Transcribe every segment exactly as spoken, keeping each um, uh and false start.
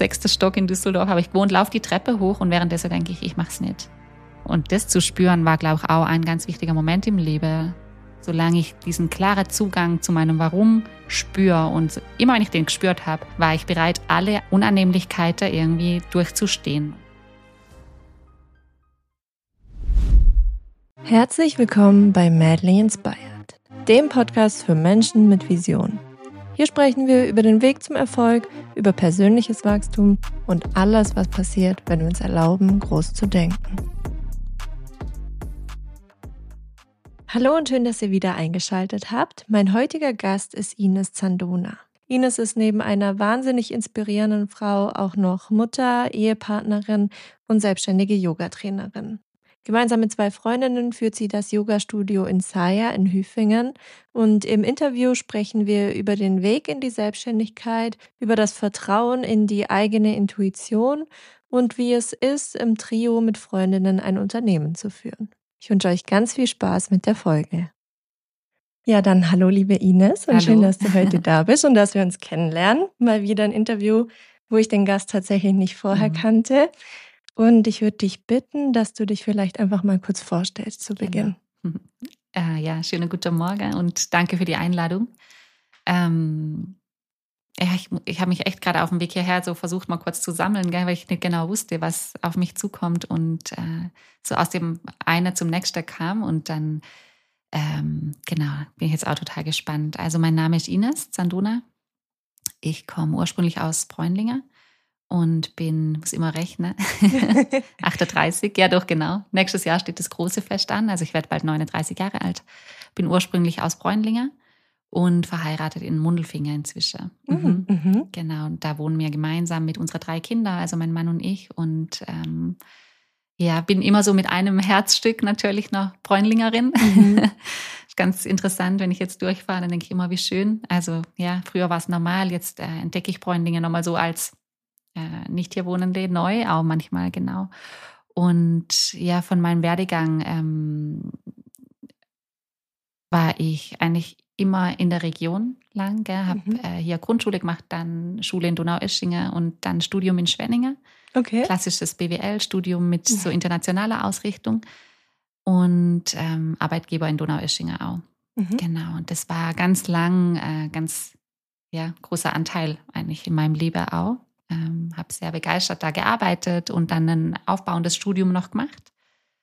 sechster Stock in Düsseldorf, habe ich gewohnt, laufe die Treppe hoch und währenddessen denke ich, ich mache es nicht. Und das zu spüren war, glaube ich, auch ein ganz wichtiger Moment im Leben. Solange ich diesen klaren Zugang zu meinem Warum spüre und immer wenn ich den gespürt habe, war ich bereit, alle Unannehmlichkeiten irgendwie durchzustehen. Herzlich willkommen bei Madly Inspired, dem Podcast für Menschen mit Vision. Hier sprechen wir über den Weg zum Erfolg, über persönliches Wachstum und alles, was passiert, wenn wir uns erlauben, groß zu denken. Hallo und schön, dass ihr wieder eingeschaltet habt. Mein heutiger Gast ist Ines Zandona. Ines ist neben einer wahnsinnig inspirierenden Frau auch noch Mutter, Ehepartnerin und selbstständige Yogatrainerin. Gemeinsam mit zwei Freundinnen führt sie das Yogastudio Insaya in Hüfingen und im Interview sprechen wir über den Weg in die Selbstständigkeit, über das Vertrauen in die eigene Intuition und wie es ist, im Trio mit Freundinnen ein Unternehmen zu führen. Ich wünsche euch ganz viel Spaß mit der Folge. Ja, dann hallo liebe Ines und Hallo. Schön, dass du heute da bist und dass wir uns kennenlernen. Mal wieder ein Interview, wo ich den Gast tatsächlich nicht vorher mhm. kannte. Und ich würde dich bitten, dass du dich vielleicht einfach mal kurz vorstellst zu Beginn. Genau. Äh, ja, schönen guten Morgen und danke für die Einladung. Ähm, ja, ich ich habe mich echt gerade auf dem Weg hierher so versucht, mal kurz zu sammeln, gell, weil ich nicht genau wusste, was auf mich zukommt und äh, so aus dem einen zum nächsten kam und dann, ähm, genau, bin ich jetzt auch total gespannt. Also mein Name ist Ines Zandona. Ich komme ursprünglich aus Bräunlingen. Und bin, muss immer rechnen, achtunddreißig, ja doch, genau. Nächstes Jahr steht das große Fest an, also ich werde bald neununddreißig Jahre alt. Bin ursprünglich aus Bräunlingen und verheiratet in Mundelfingen inzwischen. Mhm. Mhm. Genau, und da wohnen wir gemeinsam mit unseren drei Kindern, also mein Mann und ich. Und ähm, ja, bin immer so mit einem Herzstück natürlich noch Bräunlingerin. Mhm. Ganz interessant, wenn ich jetzt durchfahre, dann denke ich immer, wie schön. Also ja, früher war es normal, jetzt äh, entdecke ich Bräunlingen nochmal so als Äh, nicht hier Wohnende neu, auch manchmal, genau. Und ja, von meinem Werdegang ähm, war ich eigentlich immer in der Region lang, habe mhm. äh, hier Grundschule gemacht, dann Schule in Donaueschingen und dann Studium in Schwenningen. Okay. Klassisches B W L-Studium mit so internationaler Ausrichtung und ähm, Arbeitgeber in Donaueschingen auch. Mhm. Genau, und das war ganz lang, äh, ganz ja, großer Anteil eigentlich in meinem Leben auch. Ähm, habe sehr begeistert da gearbeitet und dann ein aufbauendes Studium noch gemacht.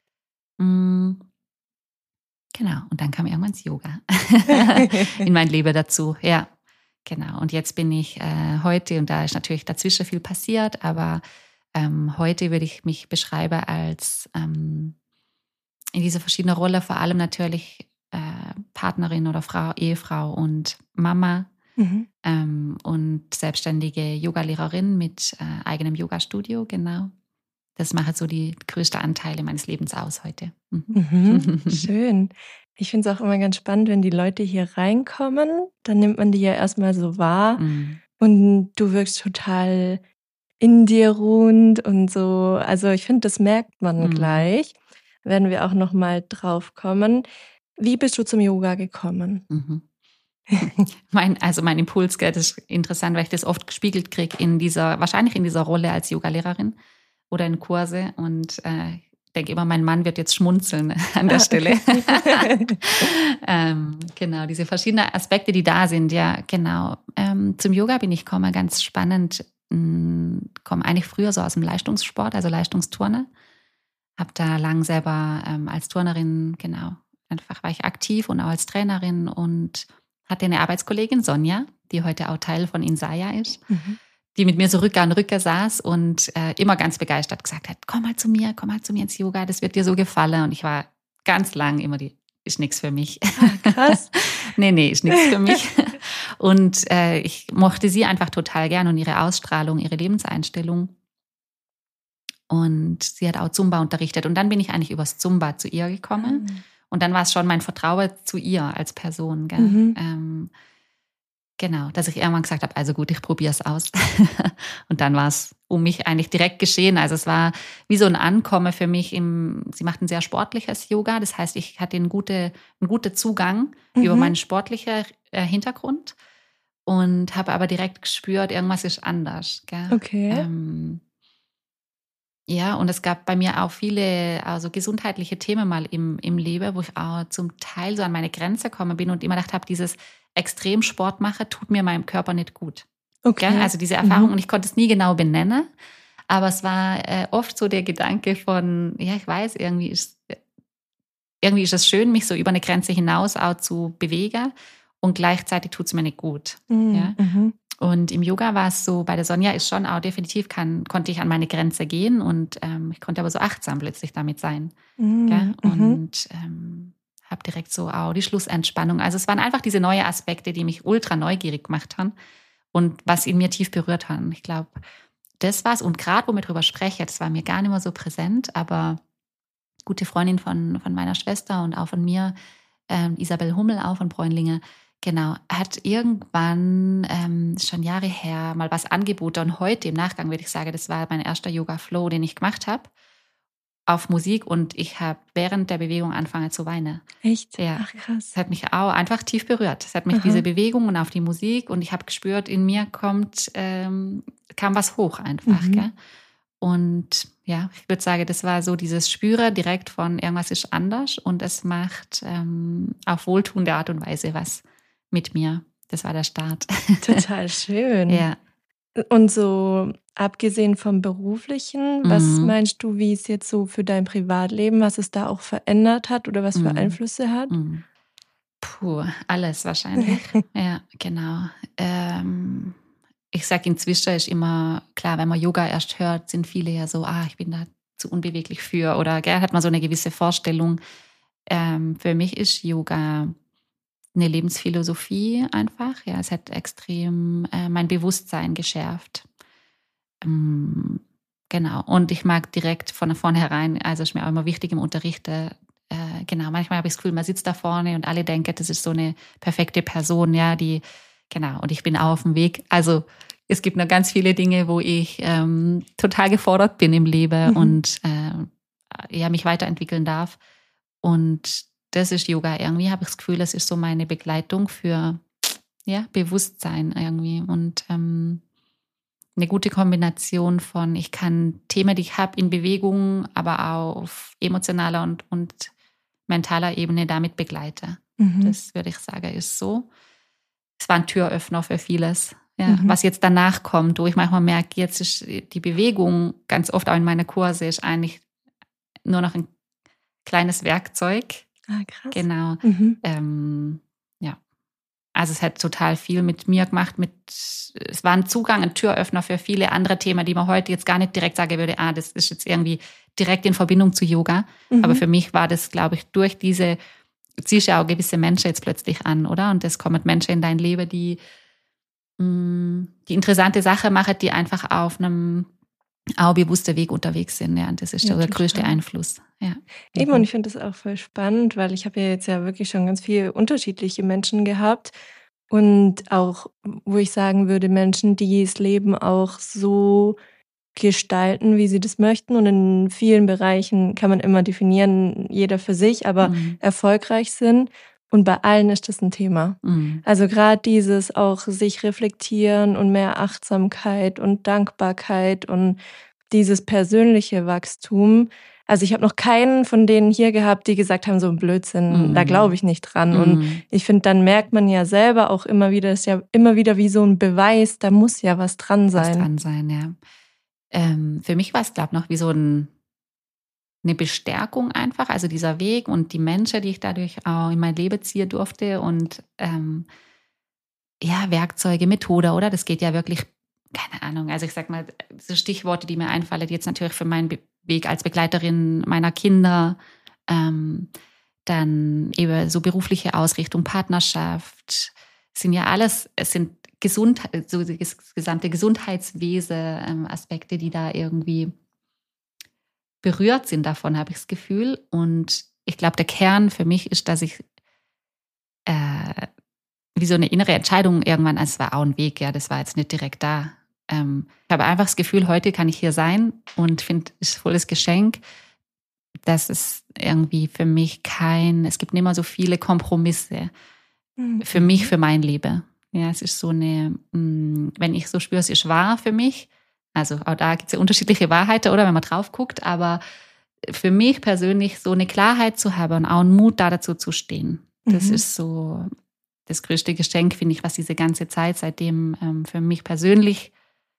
Mm, genau, und dann kam irgendwann das Yoga in mein Leben dazu. Ja, genau. Und jetzt bin ich äh, heute, und da ist natürlich dazwischen viel passiert, aber ähm, heute würde ich mich beschreiben als ähm, in dieser verschiedenen Rolle, vor allem natürlich äh, Partnerin oder Frau, Ehefrau und Mama. Mhm. Ähm, und selbstständige Yogalehrerin mit äh, eigenem Yogastudio, genau. Das macht so die größten Anteile meines Lebens aus heute. Mhm. Mhm, schön. Ich finde es auch immer ganz spannend, wenn die Leute hier reinkommen, dann nimmt man die ja erstmal so wahr mhm. und du wirkst total in dir ruhend und so. Also ich finde, das merkt man mhm. gleich. Werden wir auch nochmal drauf kommen. Wie bist du zum Yoga gekommen? Mhm. mein, also mein Impuls, das ist interessant, weil ich das oft gespiegelt kriege in dieser, wahrscheinlich in dieser Rolle als Yogalehrerin oder in Kurse und äh, ich denke immer, mein Mann wird jetzt schmunzeln an der ah, Stelle. Okay. ähm, genau, diese verschiedenen Aspekte, die da sind, ja, genau. Ähm, zum Yoga bin ich gekommen, ganz spannend, komme eigentlich früher so aus dem Leistungssport, also Leistungsturner. Habe da lang selber ähm, als Turnerin, genau, einfach war ich aktiv und auch als Trainerin und hatte eine Arbeitskollegin, Sonja, die heute auch Teil von Insaya ist, mhm. die mit mir so Rücker an Rücker saß und äh, immer ganz begeistert gesagt hat, komm mal zu mir, komm mal zu mir ins Yoga, das wird dir so gefallen. Und ich war ganz lang immer die, ist nichts für mich. Ah, krass. nee, nee, ist nichts für mich. Und äh, ich mochte sie einfach total gern und ihre Ausstrahlung, ihre Lebenseinstellung. Und sie hat auch Zumba unterrichtet. Und dann bin ich eigentlich übers Zumba zu ihr gekommen. Mhm. Und dann war es schon mein Vertrauen zu ihr als Person. Gell? Mhm. Ähm, genau, dass ich irgendwann gesagt habe, also gut, ich probiere es aus. Und dann war es um mich eigentlich direkt geschehen. Also es war wie so ein Ankommen für mich. Im, sie macht ein sehr sportliches Yoga. Das heißt, ich hatte einen guten, einen guten Zugang mhm. über meinen sportlichen äh, Hintergrund. und habe aber direkt gespürt, irgendwas ist anders. Gell? Okay. Ähm, ja, und es gab bei mir auch viele also gesundheitliche Themen mal im, im Leben, wo ich auch zum Teil so an meine Grenze gekommen bin und immer gedacht habe, dieses Extremsport mache, tut mir meinem Körper nicht gut. Okay. Gell? Also diese Erfahrung, Mhm. und ich konnte es nie genau benennen, aber es war äh, oft so der Gedanke von, ja, ich weiß, irgendwie ist, irgendwie ist es schön, mich so über eine Grenze hinaus auch zu bewegen und gleichzeitig tut es mir nicht gut. Mhm. Ja? Mhm. Und im Yoga war es so, bei der Sonja ist schon auch definitiv, kann, konnte ich an meine Grenze gehen und ähm, ich konnte aber so achtsam plötzlich damit sein. Mhm. Gell? Mhm. Und ähm, habe direkt so auch die Schlussentspannung. Also es waren einfach diese neuen Aspekte, die mich ultra neugierig gemacht haben und was in mir tief berührt haben. Ich glaube, das war's. Und gerade, wo wir drüber sprechen, das war mir gar nicht mehr so präsent, aber gute Freundin von, von meiner Schwester und auch von mir, ähm, Isabel Hummel, auch von Bräunlinge, genau, hat irgendwann ähm, schon Jahre her mal was angeboten und heute im Nachgang würde ich sagen, das war mein erster Yoga-Flow, den ich gemacht habe, auf Musik und ich habe während der Bewegung angefangen zu weinen. Echt? Ja. Ach, krass. Das hat mich auch einfach tief berührt. Es hat mich Aha. diese Bewegung und auf die Musik und ich habe gespürt, in mir kommt, ähm, kam was hoch einfach. Mhm. Gell? Und ja, ich würde sagen, das war so dieses Spüren direkt von irgendwas ist anders und es macht ähm, auf wohltuende Art und Weise was mit mir. Das war der Start. Total schön. Ja. Und so abgesehen vom Beruflichen, was Mhm. meinst du, wie es jetzt so für dein Privatleben, was es da auch verändert hat oder was für Mhm. Einflüsse hat? Mhm. Puh, alles wahrscheinlich. Ja, genau. Ähm, ich sage inzwischen ist immer, klar, wenn man Yoga erst hört, sind viele ja so, ah, ich bin da zu unbeweglich für oder gell, hat man so eine gewisse Vorstellung. Ähm, für mich ist Yoga eine Lebensphilosophie einfach. Ja, es hat extrem äh, mein Bewusstsein geschärft. Ähm, genau. Und ich mag direkt von vornherein, also ist mir auch immer wichtig im Unterricht, äh, genau, manchmal habe ich das Gefühl, man sitzt da vorne und alle denken, das ist so eine perfekte Person, ja, die, genau, und ich bin auch auf dem Weg. Also es gibt noch ganz viele Dinge, wo ich ähm, total gefordert bin im Leben Mhm. und äh, ja, mich weiterentwickeln darf. Und das ist Yoga. Irgendwie habe ich das Gefühl, das ist so meine Begleitung für ja, Bewusstsein irgendwie und ähm, eine gute Kombination von, ich kann Themen, die ich habe, in Bewegung, aber auch auf emotionaler und, und mentaler Ebene damit begleite. Mhm. Das würde ich sagen, ist so. Es war ein Türöffner für vieles. Ja, Mhm. was jetzt danach kommt, wo ich manchmal merke, jetzt ist die Bewegung ganz oft auch in meiner Kurse ist eigentlich nur noch ein kleines Werkzeug. Ah, krass. Genau. Mhm. Ähm, ja. Also es hat total viel mit mir gemacht. Mit, es war ein Zugang, ein Türöffner für viele andere Themen, die man heute jetzt gar nicht direkt sagen würde, ah, das ist jetzt irgendwie direkt in Verbindung zu Yoga. Mhm. Aber für mich war das, glaube ich, durch diese, ziehst ja auch gewisse Menschen jetzt plötzlich an, oder? Und es kommen Menschen in dein Leben, die, mh, die interessante Sache machen, die einfach auf einem auch bewussten Weg unterwegs sind. Ja, und das ist Ja, der total. größte Einfluss. Ja. Eben, und ich finde das auch voll spannend, weil ich habe ja jetzt ja wirklich schon ganz viele unterschiedliche Menschen gehabt und auch, wo ich sagen würde, Menschen, die das Leben auch so gestalten, wie sie das möchten, und in vielen Bereichen kann man immer definieren, jeder für sich, aber Mhm. erfolgreich sind, und bei allen ist das ein Thema. Mhm. Also gerade dieses auch sich reflektieren und mehr Achtsamkeit und Dankbarkeit und dieses persönliche Wachstum. Also ich habe noch keinen von denen hier gehabt, die gesagt haben, so ein Blödsinn, Mhm. da glaube ich nicht dran. Mhm. Und ich finde, dann merkt man ja selber auch immer wieder, das ist ja immer wieder wie so ein Beweis, da muss ja was dran sein. Was dran sein, ja. Ähm, für mich war es, glaube ich, noch wie so ein, eine Bestärkung einfach, also dieser Weg und die Menschen, die ich dadurch auch in mein Leben ziehen durfte und ähm, ja, Werkzeuge, Methode, oder? Das geht ja wirklich, keine Ahnung, also ich sag mal, so Stichworte, die mir einfallen, jetzt natürlich für meinen Be- Weg als Begleiterin meiner Kinder, ähm, dann eben so berufliche Ausrichtung, Partnerschaft, sind ja alles, es sind Gesundheit, so das gesamte Gesundheitswesen, ähm, Aspekte, die da irgendwie berührt sind davon, habe ich das Gefühl. Und ich glaube, der Kern für mich ist, dass ich äh, wie so eine innere Entscheidung irgendwann, also es war auch ein Weg, ja, das war jetzt nicht direkt da. Ähm, ich habe einfach das Gefühl, heute kann ich hier sein und finde, es ist volles Geschenk. Das ist irgendwie für mich kein, es gibt nicht mehr so viele Kompromisse Mhm. für mich, für mein Leben. Ja, es ist so eine, mh, wenn ich so spüre, es ist wahr für mich. Also auch da gibt es ja unterschiedliche Wahrheiten, oder wenn man drauf guckt, aber für mich persönlich so eine Klarheit zu haben und auch einen Mut da dazu zu stehen. Das Mhm. ist so das größte Geschenk, finde ich, was diese ganze Zeit seitdem ähm, für mich persönlich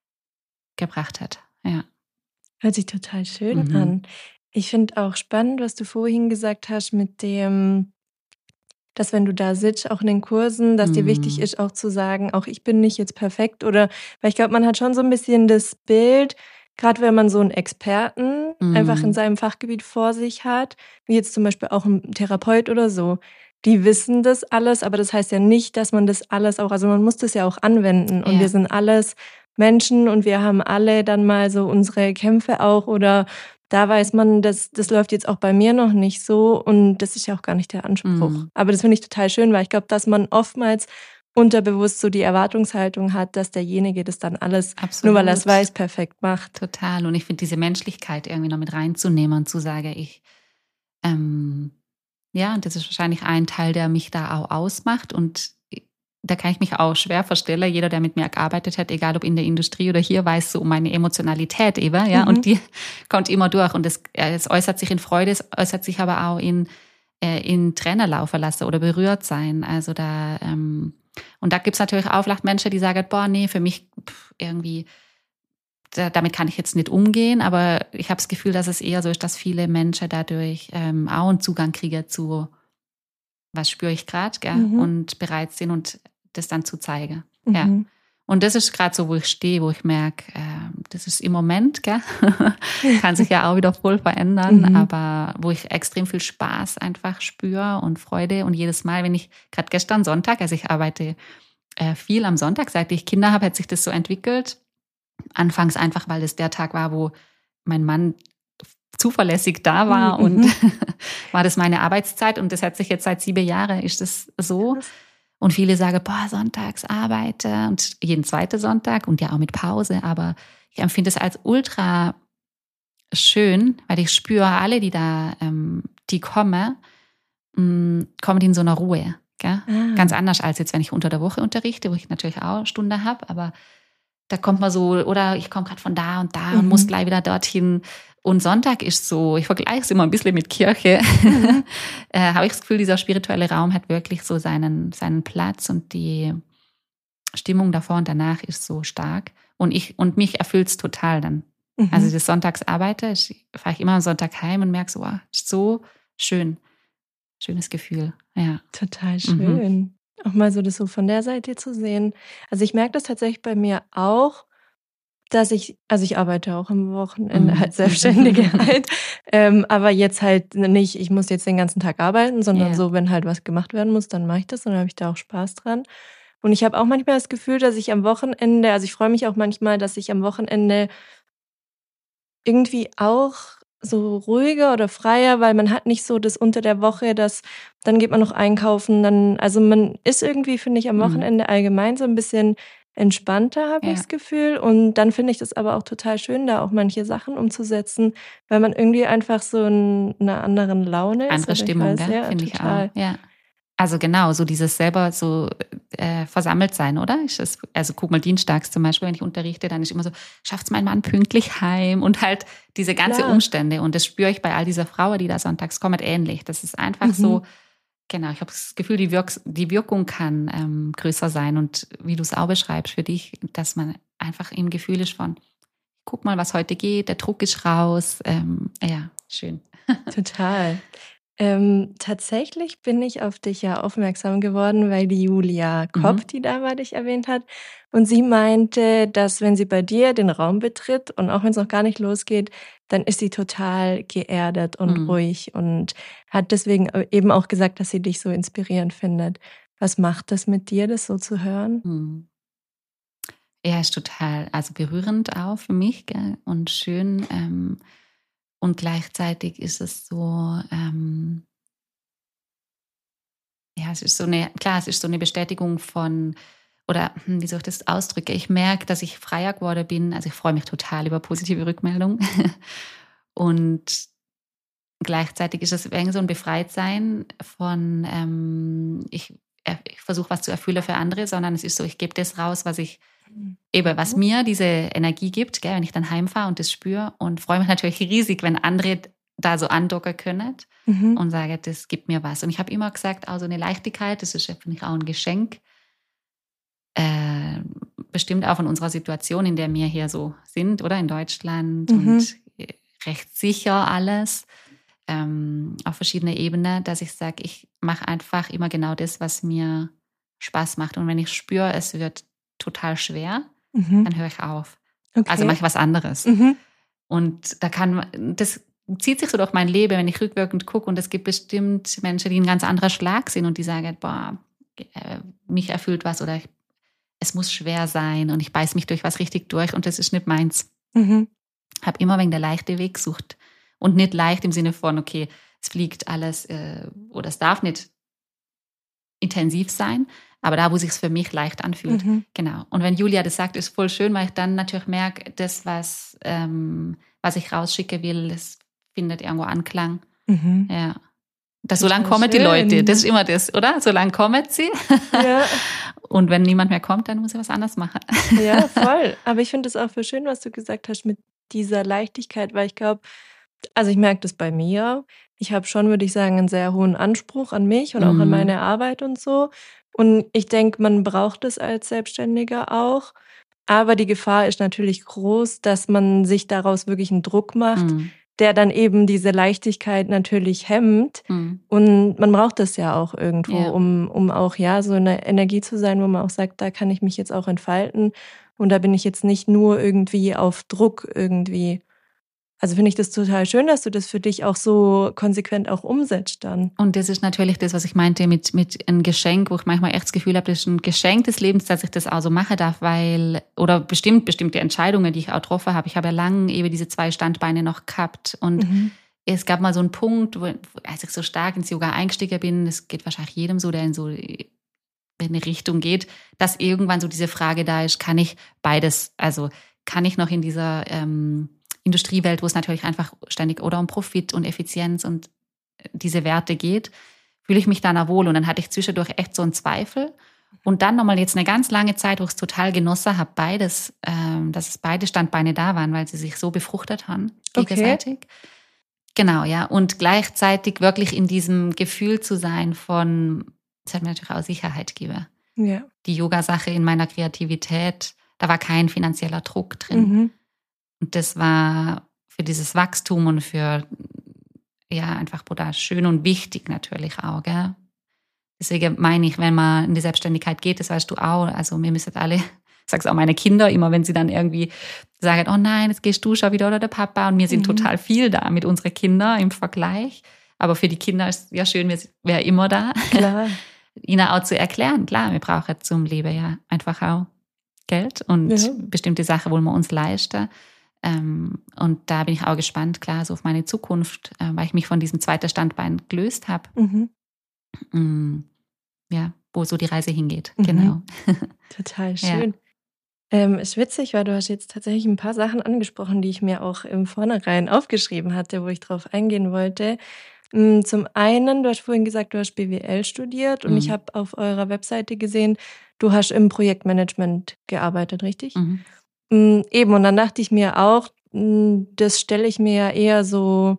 gebracht hat. Ja. Hört sich total schön Mhm. an. Ich finde auch spannend, was du vorhin gesagt hast mit dem, dass wenn du da sitzt, auch in den Kursen, dass dir wichtig Mhm. ist, auch zu sagen, auch ich bin nicht jetzt perfekt oder, weil ich glaube, man hat schon so ein bisschen das Bild, gerade wenn man so einen Experten einfach in Mhm. seinem Fachgebiet vor sich hat, wie jetzt zum Beispiel auch ein Therapeut oder so, die wissen das alles, aber das heißt ja nicht, dass man das alles auch, also man muss das ja auch anwenden und wir Ja. sind alles Menschen und wir haben alle dann mal so unsere Kämpfe auch oder da weiß man, das, das läuft jetzt auch bei mir noch nicht so und das ist ja auch gar nicht der Anspruch. Mhm. Aber das finde ich total schön, weil ich glaube, dass man oftmals unterbewusst so die Erwartungshaltung hat, dass derjenige das dann alles, nur weil er es Absolut. weiß, perfekt macht. Total. Und ich finde diese Menschlichkeit irgendwie noch mit reinzunehmen und zu sagen, ich, ähm, ja, und das ist wahrscheinlich ein Teil, der mich da auch ausmacht. Und da kann ich mich auch schwer vorstellen. Jeder, der mit mir gearbeitet hat, egal ob in der Industrie oder hier, weiß so um meine Emotionalität eben, ja, Mhm. und die kommt immer durch. Und es, es äußert sich in Freude, es äußert sich aber auch in, äh, in Tränen laufen lassen oder berührt sein. Also da, ähm, und da gibt's natürlich auch vielleicht Menschen, die sagen, boah, nee, für mich pff, irgendwie, da, damit kann ich jetzt nicht umgehen, aber ich habe das Gefühl, dass es eher so ist, dass viele Menschen dadurch ähm, auch einen Zugang kriegen zu, was spüre ich gerade, Mhm. und bereit sind und das dann zu zeigen. Mhm. Ja. Und das ist gerade so, wo ich stehe, wo ich merke, äh, das ist im Moment, gell? Kann sich ja auch wieder voll verändern, Mhm. aber wo ich extrem viel Spaß einfach spüre und Freude und jedes Mal, wenn ich, gerade gestern Sonntag, also ich arbeite äh, viel am Sonntag, seit ich Kinder habe, hat sich das so entwickelt. Anfangs einfach, weil das der Tag war, wo mein Mann zuverlässig da war Mhm. und war das meine Arbeitszeit und das hat sich jetzt seit sieben Jahren ist das so. Krass. Und viele sagen, boah, sonntags arbeite und jeden zweiten Sonntag und ja auch mit Pause, aber ich empfinde es als ultra schön, weil ich spüre, alle, die da, ähm, die kommen, mh, kommen in so einer Ruhe. Gell? Ah. Ganz anders als jetzt, wenn ich unter der Woche unterrichte, wo ich natürlich auch eine Stunde habe, aber da kommt man so, oder ich komme gerade von da und da Mhm. und muss gleich wieder dorthin. Und Sonntag ist so, ich vergleiche es immer ein bisschen mit Kirche, Mhm. äh, habe ich das Gefühl, dieser spirituelle Raum hat wirklich so seinen, seinen Platz und die Stimmung davor und danach ist so stark. Und ich, und mich erfüllt es total dann. Mhm. Also das Sonntagsarbeiten, fahre ich immer am Sonntag heim und merke so, wow, so schön. Schönes Gefühl, ja. Total schön. Mhm. Auch mal so das so von der Seite zu sehen. Also ich merke das tatsächlich bei mir auch, dass ich, also ich arbeite auch am Wochenende, Mhm. halt Selbstständige halt, ähm, aber jetzt halt nicht, ich muss jetzt den ganzen Tag arbeiten, sondern Ja. so, wenn halt was gemacht werden muss, dann mache ich das und dann habe ich da auch Spaß dran. Und ich habe auch manchmal das Gefühl, dass ich am Wochenende, also ich freue mich auch manchmal, dass ich am Wochenende irgendwie auch so ruhiger oder freier, weil man hat nicht so das unter der Woche, dass dann geht man noch einkaufen, dann, also man ist irgendwie, finde ich, am Mhm. Wochenende allgemein so ein bisschen entspannter, habe Ja. ich das Gefühl. Und dann finde ich das aber auch total schön, da auch manche Sachen umzusetzen, weil man irgendwie einfach so in einer anderen Laune ist. Andere Oder ich Stimmung, weiß, gell? ja, Finde ich total. auch. Ja. Also genau, so dieses selber so äh, versammelt sein, oder? Ist das, also guck mal, dienstags zum Beispiel, wenn ich unterrichte, dann ist immer so, schafft's mein Mann pünktlich heim und halt diese ganze Klar. Umstände. Und das spüre ich bei all dieser Frauen, die da sonntags kommen, ähnlich. Das ist einfach Mhm. so, genau, ich habe das Gefühl, die, Wirks die Wirkung kann ähm, größer sein. Und wie du es auch beschreibst für dich, dass man einfach im Gefühl ist von, guck mal, was heute geht, der Druck ist raus. Ähm, ja, schön. Total. Ähm, tatsächlich bin ich auf dich ja aufmerksam geworden, weil die Julia Kopp, Mhm. die da war, dich erwähnt hat. Und sie meinte, dass wenn sie bei dir den Raum betritt und auch wenn es noch gar nicht losgeht, dann ist sie total geerdet und Mhm. ruhig und hat deswegen eben auch gesagt, dass sie dich so inspirierend findet. Was macht das mit dir, das so zu hören? Mhm. Ja, ist total, also berührend auch für mich, gell? Und schön. Ähm, und gleichzeitig ist es so, ähm, ja, es ist so eine, klar, es ist so eine Bestätigung von, oder hm, wie soll ich das ausdrücken? Ich merke, dass ich freier geworden bin. Also ich freue mich total über positive Rückmeldungen. Und gleichzeitig ist es irgendwie so ein Befreitsein von, ähm, ich ich versuche was zu erfüllen für andere, sondern es ist so, ich gebe das raus, was ich eben, was mir diese Energie gibt, gell, wenn ich dann heimfahre und das spüre und freue mich natürlich riesig, wenn andere da so andocken können mhm. und sagen, das gibt mir was. Und ich habe immer gesagt, also eine Leichtigkeit, das ist ja, finde ich, auch ein Geschenk, äh, bestimmt auch von unserer Situation, in der wir hier so sind, oder in Deutschland mhm. und recht sicher alles, ähm, auf verschiedene Ebenen, dass ich sage, ich mache einfach immer genau das, was mir Spaß macht. Und wenn ich spüre, es wird total schwer, mhm. dann höre ich auf. Okay. Also mache ich was anderes. Mhm. Und da kann das zieht sich so durch mein Leben, wenn ich rückwirkend gucke. Und es gibt bestimmt Menschen, die ein ganz anderer Schlag sind und die sagen, boah, mich erfüllt was oder ich, es muss schwer sein und ich beiß mich durch was richtig durch und das ist nicht meins. Mhm. Habe immer wegen der leichte Weg gesucht. Und nicht leicht im Sinne von, okay, es fliegt alles äh, oder es darf nicht intensiv sein, aber da, wo es sich für mich leicht anfühlt. Mhm. Genau. Und wenn Julia das sagt, ist voll schön, weil ich dann natürlich merke, das, was, ähm, was ich rausschicke will, das findet irgendwo Anklang. Mhm. Ja. Das, so lange kommen die Leute, das ist immer das, oder? So lange kommen sie. Ja. Und wenn niemand mehr kommt, dann muss ich was anderes machen. Ja, voll. Aber ich finde es auch voll schön, was du gesagt hast mit dieser Leichtigkeit, weil ich glaube, also ich merke das bei mir. Ich habe schon, würde ich sagen, einen sehr hohen Anspruch an mich und auch mhm. an meine Arbeit und so. Und ich denke, man braucht es als Selbstständiger auch. Aber die Gefahr ist natürlich groß, dass man sich daraus wirklich einen Druck macht, mhm. der dann eben diese Leichtigkeit natürlich hemmt. Mhm. Und man braucht das ja auch irgendwo, ja. um, um auch ja so eine Energie zu sein, wo man auch sagt, da kann ich mich jetzt auch entfalten. Und da bin ich jetzt nicht nur irgendwie auf Druck irgendwie. Also finde ich das total schön, dass du das für dich auch so konsequent auch umsetzt dann. Und das ist natürlich das, was ich meinte mit, mit einem Geschenk, wo ich manchmal echt das Gefühl habe, das ist ein Geschenk des Lebens, dass ich das auch so machen darf, weil, oder bestimmt bestimmte Entscheidungen, die ich auch getroffen habe. Ich habe ja lange eben diese zwei Standbeine noch gehabt und mhm. es gab mal so einen Punkt, wo, als ich so stark ins Yoga eingestiegen bin, das geht wahrscheinlich jedem so, der in so in eine Richtung geht, dass irgendwann so diese Frage da ist, kann ich beides, also kann ich noch in dieser ähm, Industriewelt, wo es natürlich einfach ständig oder um Profit und Effizienz und diese Werte geht, fühle ich mich da wohl. Und dann hatte ich zwischendurch echt so einen Zweifel. Und dann nochmal jetzt eine ganz lange Zeit, wo ich es total genossen habe, beides, ähm, dass es beide Standbeine da waren, weil sie sich so befruchtet haben, gegenseitig. Okay. Genau, ja. Und gleichzeitig wirklich in diesem Gefühl zu sein von, das hat mir natürlich auch Sicherheit gegeben. Ja. Die Yoga-Sache in meiner Kreativität, da war kein finanzieller Druck drin. Mhm. Und das war für dieses Wachstum und für, ja, einfach brutal schön und wichtig natürlich auch, gell? Deswegen meine ich, wenn man in die Selbstständigkeit geht, das weißt du auch, also wir müssen alle, ich sage es auch meine Kinder immer, wenn sie dann irgendwie sagen, oh nein, jetzt gehst du schon wieder oder der Papa und wir sind mhm. total viel da mit unseren Kindern im Vergleich. Aber für die Kinder ist es ja schön, wir wären immer da. Klar. Ihnen auch zu erklären, klar, wir brauchen zum Leben ja einfach auch Geld und ja. bestimmte Sachen wollen wir uns leisten. Ähm, und da bin ich auch gespannt, klar, so auf meine Zukunft, äh, weil ich mich von diesem zweiten Standbein gelöst habe. Mhm. Mm, ja, wo so die Reise hingeht, mhm. genau. Total schön. Ja. Ähm, ist witzig, weil du hast jetzt tatsächlich ein paar Sachen angesprochen, die ich mir auch im Vornherein aufgeschrieben hatte, wo ich drauf eingehen wollte. Zum einen, du hast vorhin gesagt, du hast B W L studiert und mhm. ich habe auf eurer Webseite gesehen, du hast im Projektmanagement gearbeitet, richtig? Mhm. Eben, und dann dachte ich mir auch, das stelle ich mir ja eher so,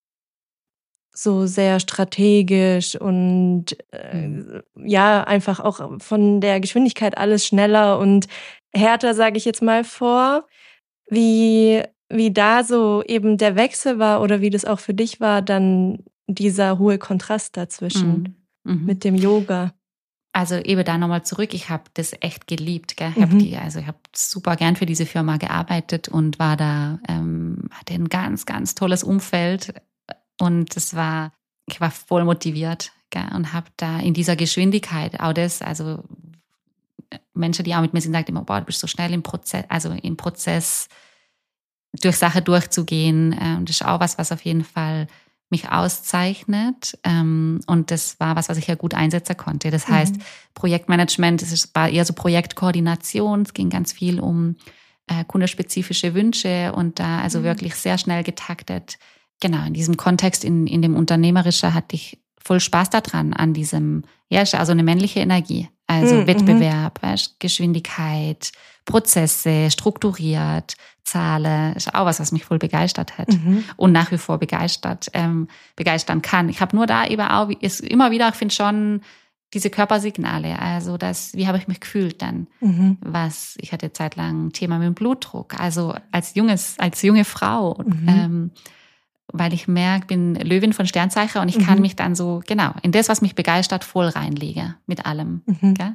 so sehr strategisch und äh, ja, einfach auch von der Geschwindigkeit alles schneller und härter, sage ich jetzt mal, vor. Wie, wie da so eben der Wechsel war oder wie das auch für dich war, dann dieser hohe Kontrast dazwischen mhm. mit dem Yoga. Also eben da nochmal zurück, ich habe das echt geliebt. Gell? Ich mhm. habe die, also ich habe super gern für diese Firma gearbeitet und war da, ähm, hatte ein ganz, ganz tolles Umfeld und es war, ich war voll motiviert, gell? Und habe da in dieser Geschwindigkeit auch das, also Menschen, die auch mit mir sind, sagen immer, boah, du bist so schnell im Prozess, also im Prozess durch Sachen durchzugehen. Und das ist auch was, was auf jeden Fall mich auszeichnet. Und das war was, was ich ja gut einsetzen konnte. Das heißt, mhm. Projektmanagement, es war eher so Projektkoordination. Es ging ganz viel um äh, kundespezifische Wünsche und da also mhm. wirklich sehr schnell getaktet. Genau, in diesem Kontext, in, in dem Unternehmerischen hatte ich voll Spaß daran, an diesem, ja, ist also eine männliche Energie. Also mhm. Wettbewerb, weißt, Geschwindigkeit, Prozesse, strukturiert, Zahlen, ist auch was, was mich voll begeistert hat mhm. und nach wie vor begeistert, ähm, begeistern kann. Ich habe nur da eben auch, ist immer wieder, ich finde schon, diese Körpersignale, also das, wie habe ich mich gefühlt dann? Mhm. Was, ich hatte zeitlang ein Thema mit dem Blutdruck, also als junges, als junge Frau, mhm. ähm, weil ich merke, bin Löwin von Sternzeichen und ich mhm. kann mich dann so, genau, in das, was mich begeistert, voll reinlege, mit allem. Mhm. Gell?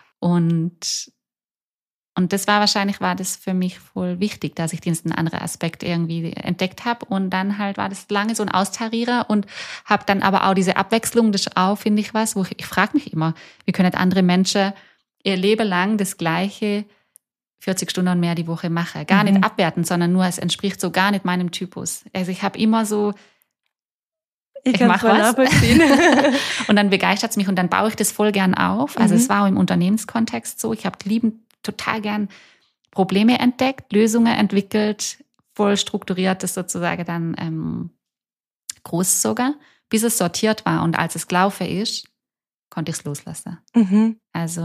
Und, und das war wahrscheinlich, war das für mich voll wichtig, dass ich diesen anderen Aspekt irgendwie entdeckt habe und dann halt war das lange so ein Austarierer und habe dann aber auch diese Abwechslung, das ist auch, finde ich, was, wo ich, ich frage mich immer, wie können andere Menschen ihr Leben lang das Gleiche vierzig Stunden und mehr die Woche mache. Gar mhm. nicht abwertend, sondern nur, es entspricht so gar nicht meinem Typus. Also ich habe immer so, ich, ich mache was und dann begeistert es mich und dann baue ich das voll gern auf. Also mhm. es war auch im Unternehmenskontext so. Ich habe liebend total gern Probleme entdeckt, Lösungen entwickelt, voll strukturiert das sozusagen dann ähm, groß sogar, bis es sortiert war und als es gelaufen ist, konnte ich es loslassen. Mhm. Also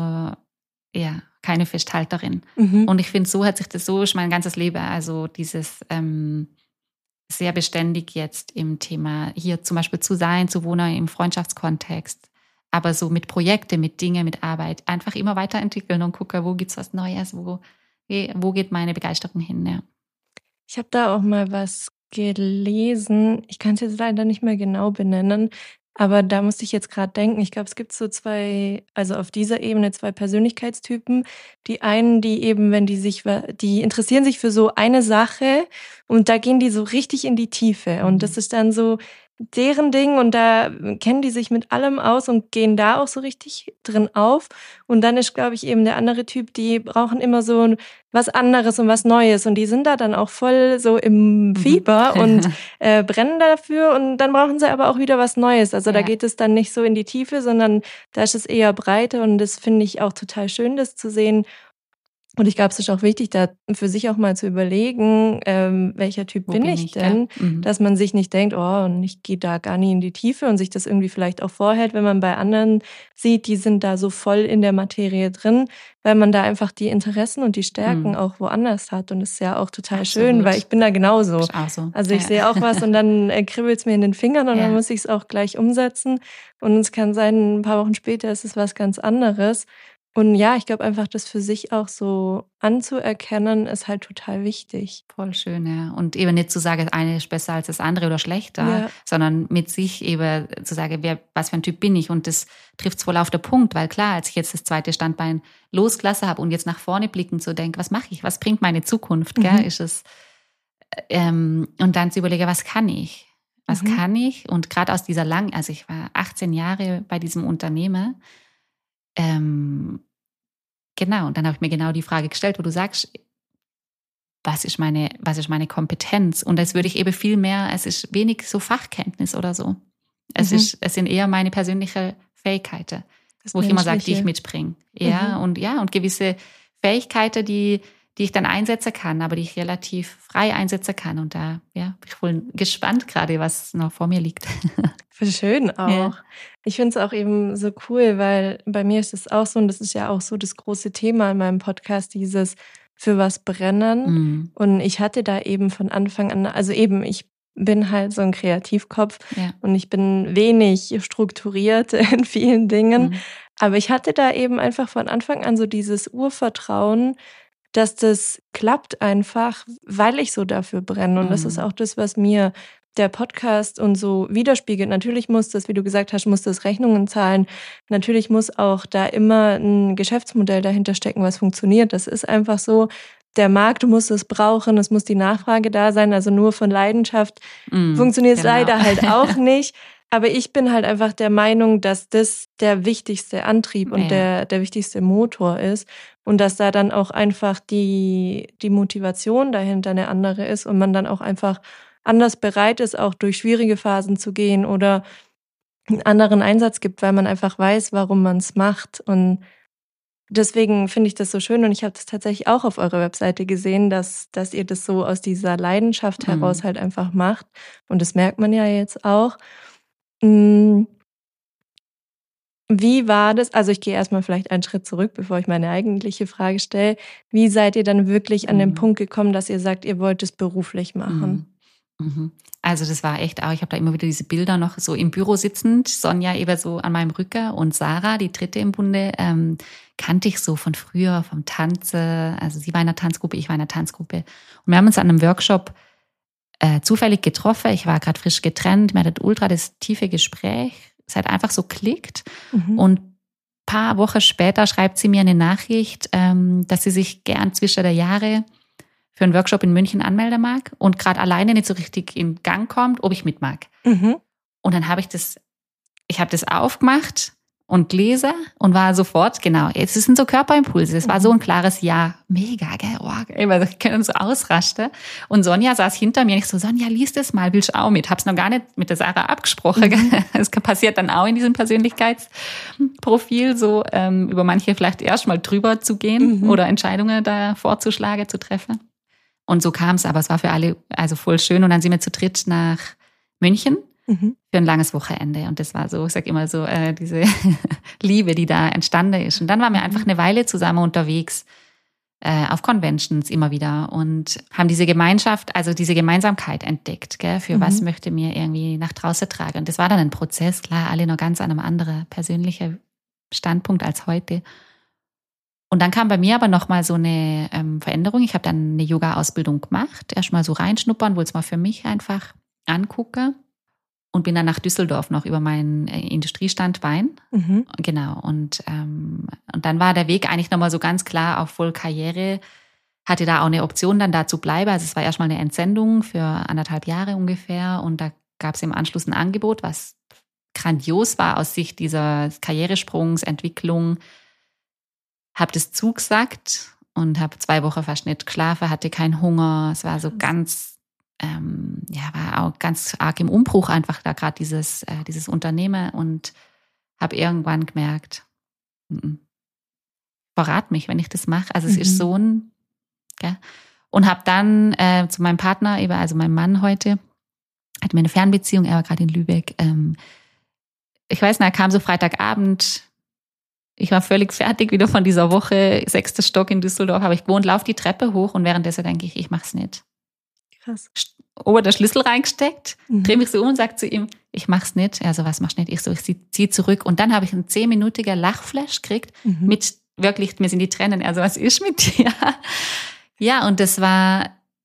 ja, keine Festhalterin. Mhm. Und ich finde, so hat sich das, so ist mein ganzes Leben, also dieses ähm, sehr beständig jetzt im Thema, hier zum Beispiel zu sein, zu wohnen im Freundschaftskontext, aber so mit Projekten, mit Dingen, mit Arbeit, einfach immer weiterentwickeln und gucken, wo gibt's was Neues, wo, wo geht meine Begeisterung hin, ja. Ich habe da auch mal was gelesen, ich kann es jetzt leider nicht mehr genau benennen, aber da musste ich jetzt gerade denken, ich glaube, es gibt so zwei, also auf dieser Ebene zwei Persönlichkeitstypen. Die einen, die eben, wenn die sich, die interessieren sich für so eine Sache und da gehen die so richtig in die Tiefe. Und das ist dann so deren Ding und da kennen die sich mit allem aus und gehen da auch so richtig drin auf. Und dann ist, glaube ich, eben der andere Typ, die brauchen immer so was anderes und was Neues und die sind da dann auch voll so im Fieber mhm. und äh, brennen dafür und dann brauchen sie aber auch wieder was Neues. Also ja. da geht es dann nicht so in die Tiefe, sondern da ist es eher breiter und das finde ich auch total schön, das zu sehen. Und ich glaube, es ist auch wichtig, da für sich auch mal zu überlegen, ähm, welcher Typ bin, bin ich, ich denn, ja. mhm. dass man sich nicht denkt, oh, und ich gehe da gar nie in die Tiefe und sich das irgendwie vielleicht auch vorhält, wenn man bei anderen sieht, die sind da so voll in der Materie drin, weil man da einfach die Interessen und die Stärken mhm. auch woanders hat und das ist ja auch total Absolut. Schön, weil ich bin da genauso. Auch so. Also ich ja. sehe auch was und dann äh, kribbelt es mir in den Fingern und ja. dann muss ich es auch gleich umsetzen und es kann sein, ein paar Wochen später ist es was ganz anderes. Und ja, ich glaube einfach, das für sich auch so anzuerkennen, ist halt total wichtig. Voll schön, ja. Und eben nicht zu sagen, das eine ist besser als das andere oder schlechter, ja. sondern mit sich eben zu sagen, wer, was für ein Typ bin ich. Und das trifft es voll auf den Punkt, weil klar, als ich jetzt das zweite Standbein losgelassen habe und jetzt nach vorne blicken zu denken, was mache ich, was bringt meine Zukunft, mhm. gell? Ist es, ähm, und dann zu überlegen, was kann ich? Was mhm. kann ich? Und gerade aus dieser langen, also ich war achtzehn Jahre bei diesem Unternehmen, Ähm, genau, und dann habe ich mir genau die Frage gestellt, wo du sagst, was ist meine, was ist meine Kompetenz? Und das würde ich eben viel mehr, es ist wenig so Fachkenntnis oder so. Es, mhm. ist, es sind eher meine persönlichen Fähigkeiten, das wo ich immer sage, die ich mitbringe. Ja, mhm. und ja, und gewisse Fähigkeiten, die, die ich dann einsetzen kann, aber die ich relativ frei einsetzen kann. Und da ja, bin ich voll gespannt gerade, was noch vor mir liegt. Schön auch. Ja. Ich finde es auch eben so cool, weil bei mir ist es auch so, und das ist ja auch so das große Thema in meinem Podcast, dieses für was brennen. Mhm. Und ich hatte da eben von Anfang an, also eben, ich bin halt so ein Kreativkopf ja. und ich bin wenig strukturiert in vielen Dingen. Mhm. Aber ich hatte da eben einfach von Anfang an so dieses Urvertrauen, dass das klappt einfach, weil ich so dafür brenne. Und mhm. das ist auch das, was mir der Podcast und so widerspiegelt. Natürlich muss das, wie du gesagt hast, muss das Rechnungen zahlen. Natürlich muss auch da immer ein Geschäftsmodell dahinter stecken, was funktioniert. Das ist einfach so. Der Markt muss es brauchen, es muss die Nachfrage da sein. Also nur von Leidenschaft mm, funktioniert es genau. leider halt auch nicht. Aber ich bin halt einfach der Meinung, dass das der wichtigste Antrieb und ja. der, der wichtigste Motor ist. Und dass da dann auch einfach die, die Motivation dahinter eine andere ist und man dann auch einfach anders bereit ist, auch durch schwierige Phasen zu gehen oder einen anderen Einsatz gibt, weil man einfach weiß, warum man es macht. Und deswegen finde ich das so schön und ich habe das tatsächlich auch auf eurer Webseite gesehen, dass, dass ihr das so aus dieser Leidenschaft heraus mhm. halt einfach macht. Und das merkt man ja jetzt auch. Wie war das? Also ich gehe erstmal vielleicht einen Schritt zurück, bevor ich meine eigentliche Frage stelle. Wie seid ihr dann wirklich an den Mhm. Punkt gekommen, dass ihr sagt, ihr wollt es beruflich machen? Mhm. Mhm. Also das war echt auch, ich habe da immer wieder diese Bilder noch so im Büro sitzend, Sonja eben so an meinem Rücken und Sarah, die dritte im Bunde, ähm, kannte ich so von früher, vom Tanze. Also sie war in einer Tanzgruppe, ich war in einer Tanzgruppe. Und wir haben uns an einem Workshop äh, zufällig getroffen. Ich war gerade frisch getrennt, mir hat ultra das tiefe Gespräch. Es hat einfach so klickt. Mhm. Und ein paar Wochen später schreibt sie mir eine Nachricht, ähm, dass sie sich gern zwischen der Jahre für einen Workshop in München anmelden mag und gerade alleine nicht so richtig in Gang kommt, ob ich mitmag. Mhm. Und dann habe ich das, ich habe das aufgemacht und gelesen und war sofort, genau, es sind so Körperimpulse. Es war Mhm. so ein klares Ja. Mega, gell? Oh, ey, weil ich kann so ausrasten. Und Sonja saß hinter mir und ich so, Sonja, lies das mal, willst du auch mit? Hab's noch gar nicht mit der Sarah abgesprochen. Mhm. Das passiert dann auch in diesem Persönlichkeitsprofil, so ähm, über manche vielleicht erst mal drüber zu gehen Mhm. oder Entscheidungen da vorzuschlagen, zu treffen. Und so kam es, aber es war für alle also voll schön. Und dann sind wir zu dritt nach München Mhm. für ein langes Wochenende. Und das war so, ich sag immer so, äh, diese Liebe, die da entstanden ist. Und dann waren wir einfach eine Weile zusammen unterwegs äh, auf Conventions immer wieder und haben diese Gemeinschaft, also diese Gemeinsamkeit entdeckt, gell, für Mhm. was möchte mir irgendwie nach draußen tragen. Und das war dann ein Prozess, klar, alle noch ganz an einem anderen persönlichen Standpunkt als heute. Und dann kam bei mir aber nochmal so eine ähm, Veränderung. Ich habe dann eine Yoga-Ausbildung gemacht, erstmal so reinschnuppern, wollte es mal für mich einfach angucken und bin dann nach Düsseldorf noch über meinen äh, Industriestand Wein. Mhm. Genau, und, ähm, und dann war der Weg eigentlich nochmal so ganz klar auf Vollkarriere. Hatte da auch eine Option, dann da zu bleiben. Also es war erstmal eine Entsendung für anderthalb Jahre ungefähr und da gab es im Anschluss ein Angebot, was grandios war aus Sicht dieser Karrieresprungs, Entwicklung. Habe das zugesagt und habe zwei Wochen fast nicht geschlafen, hatte keinen Hunger. Es war so Krass. ganz, ähm, ja, war auch ganz arg im Umbruch einfach da gerade dieses, äh, dieses Unternehmen und habe irgendwann gemerkt, mm, verrat mich, wenn ich das mache. Also es Mhm. ist so ein, gell? Und habe dann äh, zu meinem Partner, eben, also meinem Mann heute, hatten wir eine Fernbeziehung, er war gerade in Lübeck. Ähm, ich weiß nicht, er kam so Freitagabend. Ich war völlig fertig wieder von dieser Woche, sechster Stock in Düsseldorf, habe ich gewohnt, laufe die Treppe hoch und währenddessen denke ich, ich mach's nicht. Krass. Ober der Schlüssel reingesteckt, Mhm. drehe mich so um und sage zu ihm, ich mach's nicht. Er so, was machst du nicht? Ich so, ich ziehe zurück. Und dann habe ich einen zehnminütiger Lachflash gekriegt Mhm. mit wirklich, mir sind die Tränen. Er so, was ist mit dir? Ja, und das war,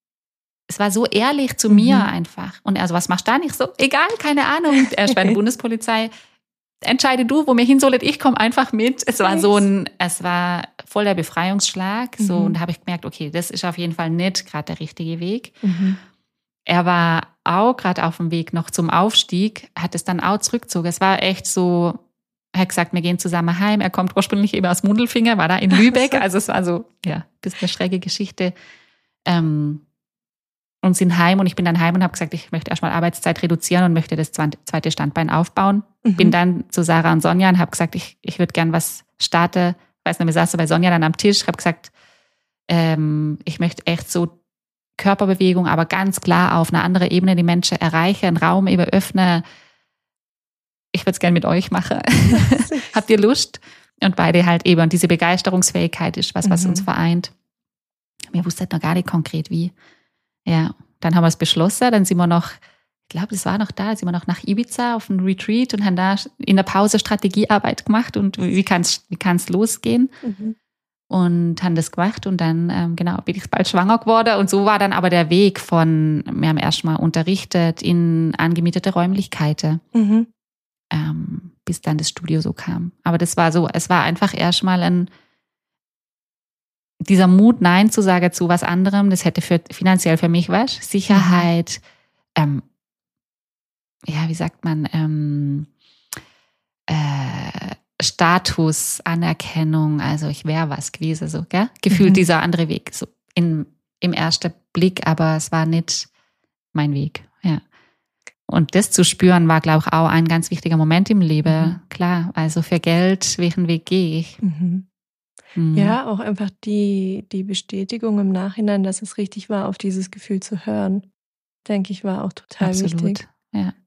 es war so ehrlich zu Mhm. mir einfach. Und er so, was machst du da nicht? So, egal, keine Ahnung. Er ist bei der Bundespolizei. Entscheide du, wo wir hin sollen, ich komme einfach mit. Es war so ein, es war voll der Befreiungsschlag. So, Mhm. und da habe ich gemerkt, okay, das ist auf jeden Fall nicht gerade der richtige Weg. Mhm. Er war auch gerade auf dem Weg noch zum Aufstieg, hat es dann auch zurückgezogen. Es war echt so, er hat gesagt, wir gehen zusammen heim. Er kommt ursprünglich eben aus Mundelfingen, war da in Lübeck. Also es war so, ja, ein bisschen eine schräge Geschichte. Ähm, und sind heim und ich bin dann heim und habe gesagt, ich möchte erstmal Arbeitszeit reduzieren und möchte das zweite Standbein aufbauen. Mhm. Bin dann zu Sarah und Sonja und habe gesagt, ich, ich würde gern was starten. Ich weiß nicht, wir saßen bei Sonja dann am Tisch, habe gesagt, ähm, ich möchte echt so Körperbewegung, aber ganz klar auf einer anderen Ebene die Menschen erreichen, einen Raum eben öffnen. Ich würde es gerne mit euch machen. Habt ihr Lust? Und beide halt eben, und diese Begeisterungsfähigkeit ist was, was Mhm. uns vereint. Wir wussten halt noch gar nicht konkret wie. Ja, dann haben wir es beschlossen, dann sind wir noch, ich glaube, das war noch da, sind wir noch nach Ibiza auf einem Retreat und haben da in der Pause Strategiearbeit gemacht und wie kann es wie kann's losgehen Mhm. und haben das gemacht und dann, ähm, genau, bin ich bald schwanger geworden und so war dann aber der Weg von, wir haben erstmal unterrichtet in angemietete Räumlichkeiten, Mhm. ähm, bis dann das Studio so kam. Aber das war so, es war einfach erstmal ein dieser Mut, Nein zu sagen zu was anderem, das hätte für, finanziell für mich was, Sicherheit, ähm, ja, wie sagt man, ähm, äh, Status, Anerkennung, also ich wäre was gewesen, so, gell? Gefühlt Mhm. dieser andere Weg, so in, im ersten Blick, aber es war nicht mein Weg, ja. Und das zu spüren war, glaube ich, auch ein ganz wichtiger Moment im Leben. Mhm. Klar, also für Geld, welchen Weg gehe ich? Mhm. Mhm. Ja, auch einfach die, die Bestätigung im Nachhinein, dass es richtig war, auf dieses Gefühl zu hören, denke ich, war auch total Absolut, wichtig. ja.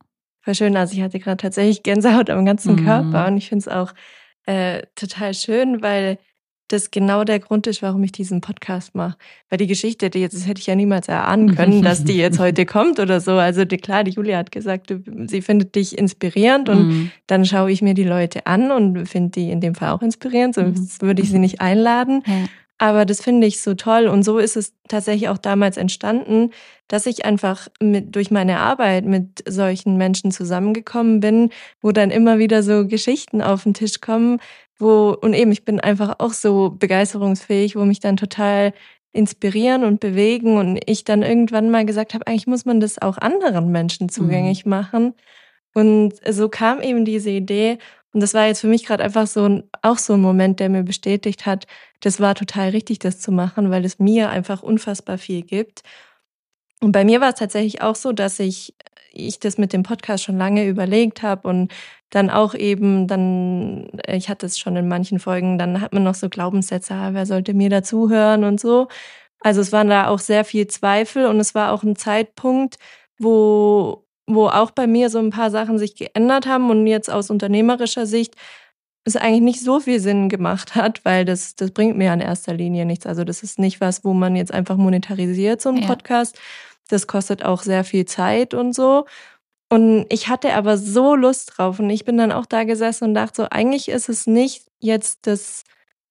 voll schön. Also ich hatte gerade tatsächlich Gänsehaut am ganzen Mhm. Körper und ich finde es auch äh, total schön, weil das genau der Grund ist, warum ich diesen Podcast mache. Weil die Geschichte, die jetzt, das hätte ich ja niemals erahnen können, dass die jetzt heute kommt oder so. Also die, klar, die Julia hat gesagt, du, sie findet dich inspirierend und Mhm. dann schaue ich mir die Leute an und finde die in dem Fall auch inspirierend, sonst Mhm. würde ich sie nicht einladen. Ja. Aber das finde ich so toll und so ist es tatsächlich auch damals entstanden, dass ich einfach mit, durch meine Arbeit mit solchen Menschen zusammengekommen bin, wo dann immer wieder so Geschichten auf den Tisch kommen, wo, und eben, ich bin einfach auch so begeisterungsfähig, wo mich dann total inspirieren und bewegen und ich dann irgendwann mal gesagt habe, eigentlich muss man das auch anderen Menschen zugänglich Mhm. machen. Und so kam eben diese Idee und das war jetzt für mich gerade einfach so ein, auch so ein Moment, der mir bestätigt hat, das war total richtig, das zu machen, weil es mir einfach unfassbar viel gibt. Und bei mir war es tatsächlich auch so, dass ich, ich das mit dem Podcast schon lange überlegt habe und dann auch eben, dann, ich hatte es schon in manchen Folgen, dann hat man noch so Glaubenssätze, ah, wer sollte mir dazuhören und so. Also es waren da auch sehr viel Zweifel und es war auch ein Zeitpunkt, wo, wo auch bei mir so ein paar Sachen sich geändert haben und jetzt aus unternehmerischer Sicht es eigentlich nicht so viel Sinn gemacht hat, weil das, das bringt mir in erster Linie nichts. Also das ist nicht was, wo man jetzt einfach monetarisiert, so ein Ja. Podcast. Das kostet auch sehr viel Zeit und so. Und ich hatte aber so Lust drauf und ich bin dann auch da gesessen und dachte so, eigentlich ist es nicht jetzt das,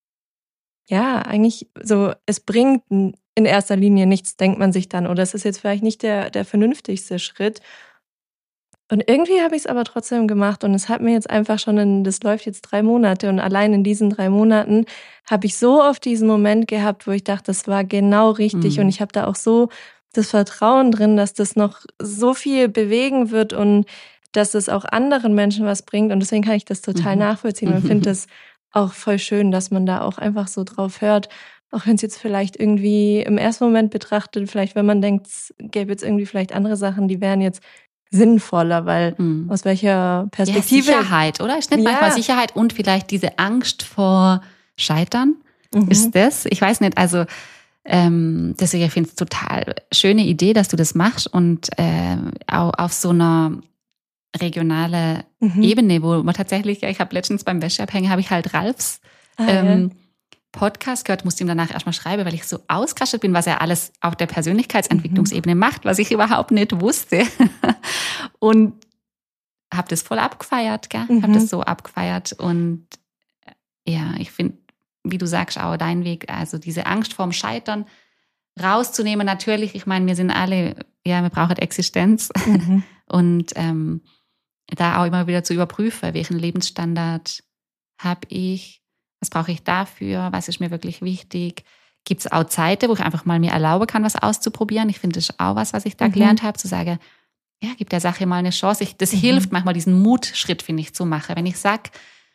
ja, eigentlich so, es bringt in erster Linie nichts, denkt man sich dann, oder es ist jetzt vielleicht nicht der, der vernünftigste Schritt. Und irgendwie habe ich es aber trotzdem gemacht und es hat mir jetzt einfach schon, in, das läuft jetzt drei Monate und allein in diesen drei Monaten habe ich so oft diesen Moment gehabt, wo ich dachte, das war genau richtig Mhm. und ich habe da auch so das Vertrauen drin, dass das noch so viel bewegen wird und dass es auch anderen Menschen was bringt und deswegen kann ich das total Mhm. nachvollziehen und finde das auch voll schön, dass man da auch einfach so drauf hört, auch wenn es jetzt vielleicht irgendwie im ersten Moment betrachtet, vielleicht wenn man denkt, es gäbe jetzt irgendwie vielleicht andere Sachen, die wären jetzt sinnvoller, weil Mhm. aus welcher Ja, Perspektive... Sicherheit, oder? Ist nicht Ja. manchmal Sicherheit und vielleicht diese Angst vor Scheitern? Mhm. Ist das? Ich weiß nicht, also ähm, deswegen ich finde ich es total schöne Idee, dass du das machst und äh, auch auf so einer regionale Mhm. Ebene, wo man tatsächlich, ja, ich habe letztens beim Wäscheabhängen, habe ich halt Ralfs Ah, ähm, Podcast gehört, musste ihm danach erstmal schreiben, weil ich so ausgerastet bin, was er alles auf der Persönlichkeitsentwicklungsebene macht, was ich überhaupt nicht wusste. Und habe das voll abgefeiert, gell? Mhm. Habe das so abgefeiert und ja, ich finde, wie du sagst, auch dein Weg, also diese Angst vorm Scheitern rauszunehmen, natürlich, ich meine, wir sind alle, ja, wir brauchen Existenz Mhm. und ähm, da auch immer wieder zu überprüfen, welchen Lebensstandard habe ich, was brauche ich dafür, was ist mir wirklich wichtig. Gibt es auch Zeiten, wo ich einfach mal mir erlauben kann, was auszuprobieren. Ich finde, das ist auch was, was ich da Mhm. gelernt habe, zu sagen, ja, gib der Sache mal eine Chance. Ich, das Mhm. hilft manchmal, diesen Mutschritt, finde ich, zu machen. Wenn ich sage,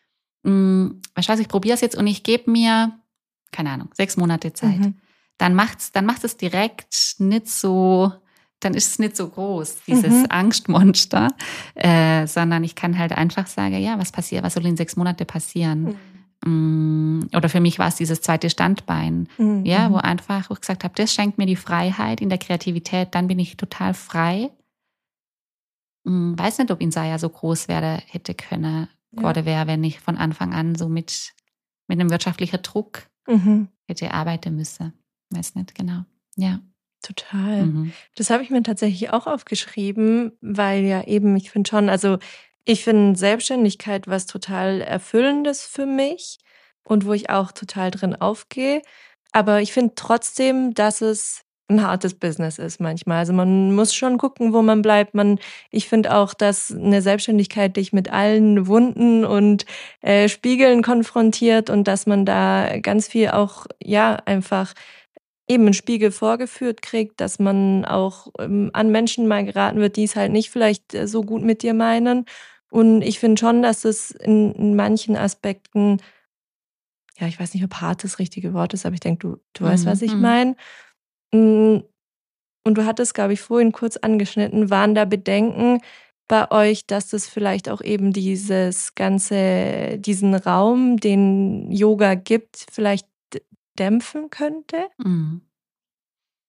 weißt du was, ich probiere es jetzt und ich gebe mir, keine Ahnung, sechs Monate Zeit, Mhm. dann macht's, dann macht es direkt nicht so, dann ist es nicht so groß, dieses Mhm. Angstmonster, äh, sondern ich kann halt einfach sagen, ja, was passiert, was soll in sechs Monate passieren? Mhm. Oder für mich war es dieses zweite Standbein, Mhm. ja, wo einfach, wo ich gesagt habe, das schenkt mir die Freiheit in der Kreativität, dann bin ich total frei. Hm, weiß nicht, ob Insaya so groß werde hätte können, Ja. oder wäre, wenn ich von Anfang an so mit, mit einem wirtschaftlichen Druck Mhm. hätte arbeiten müssen. Weiß nicht, genau. Ja. Total. Mhm. Das habe ich mir tatsächlich auch aufgeschrieben, weil ja eben, ich finde schon, also ich finde Selbstständigkeit was total Erfüllendes für mich und wo ich auch total drin aufgehe. Aber ich finde trotzdem, dass es ein hartes Business ist manchmal. Also man muss schon gucken, wo man bleibt. Man, ich finde auch, dass eine Selbstständigkeit dich mit allen Wunden und äh, Spiegeln konfrontiert und dass man da ganz viel auch, ja, einfach eben einen Spiegel vorgeführt kriegt, dass man auch ähm, an Menschen mal geraten wird, die es halt nicht vielleicht äh, so gut mit dir meinen. Und ich finde schon, dass es in, in manchen Aspekten, ja, ich weiß nicht, ob hart das richtige Wort ist, aber ich denke, du, du weißt, was ich Mhm. meine. Und du hattest, glaube ich, vorhin kurz angeschnitten, waren da Bedenken bei euch, dass das vielleicht auch eben dieses ganze, diesen Raum, den Yoga gibt, vielleicht d- dämpfen könnte? Mhm.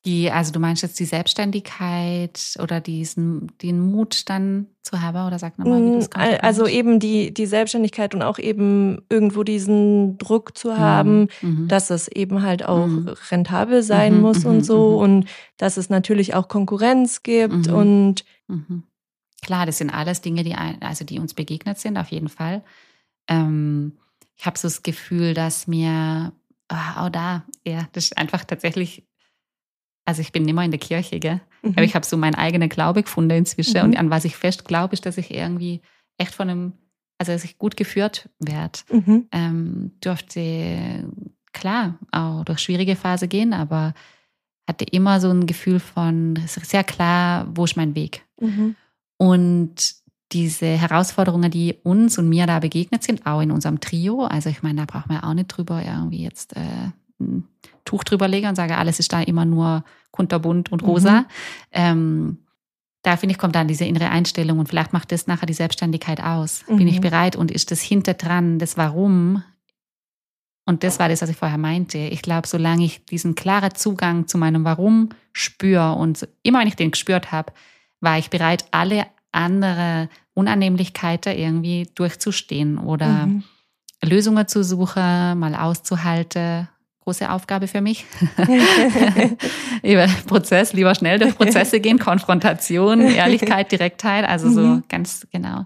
Die, also du meinst jetzt die Selbstständigkeit oder diesen, den Mut dann zu haben, oder sag nochmal, wie du es gerade meinst. Also eben die, die Selbstständigkeit und auch eben irgendwo diesen Druck zu haben, mhm. dass es eben halt auch mhm. rentabel sein mhm, muss mhm, und so mhm. und dass es natürlich auch Konkurrenz gibt Mhm. und Mhm. Klar, das sind alles Dinge, die, ein, also die uns begegnet sind, auf jeden Fall. Ähm, ich habe so das Gefühl, dass mir, oh, oh da, ja, das ist einfach tatsächlich, also ich bin nicht mehr in der Kirche, gell? mhm. Aber ich habe so meinen eigenen Glaube gefunden inzwischen. Mhm. Und an was ich fest glaube, ist, dass ich irgendwie echt von einem, also dass ich gut geführt werde. Mhm. Ähm, durfte, klar, auch durch schwierige Phase gehen, aber hatte immer so ein Gefühl von, es ist sehr klar, wo ist mein Weg. Mhm. Und diese Herausforderungen, die uns und mir da begegnet sind, auch in unserem Trio, also ich meine, da braucht man ja auch nicht drüber irgendwie jetzt äh, ein Tuch drüber legen und sagen, alles ist da immer nur kunterbunt und rosa. Mhm. Ähm, da finde ich, kommt dann diese innere Einstellung und vielleicht macht das nachher die Selbstständigkeit aus. Mhm. Bin ich bereit und ist das hinter dran, das Warum? Und das war das, was ich vorher meinte. Ich glaube, solange ich diesen klaren Zugang zu meinem Warum spüre und immer wenn ich den gespürt habe, war ich bereit, alle andere Unannehmlichkeiten irgendwie durchzustehen oder mhm. Lösungen zu suchen, mal auszuhalten. Große Aufgabe für mich. Über Prozess, lieber schnell durch Prozesse gehen, Konfrontation, Ehrlichkeit, Direktheit, also so mhm. ganz genau.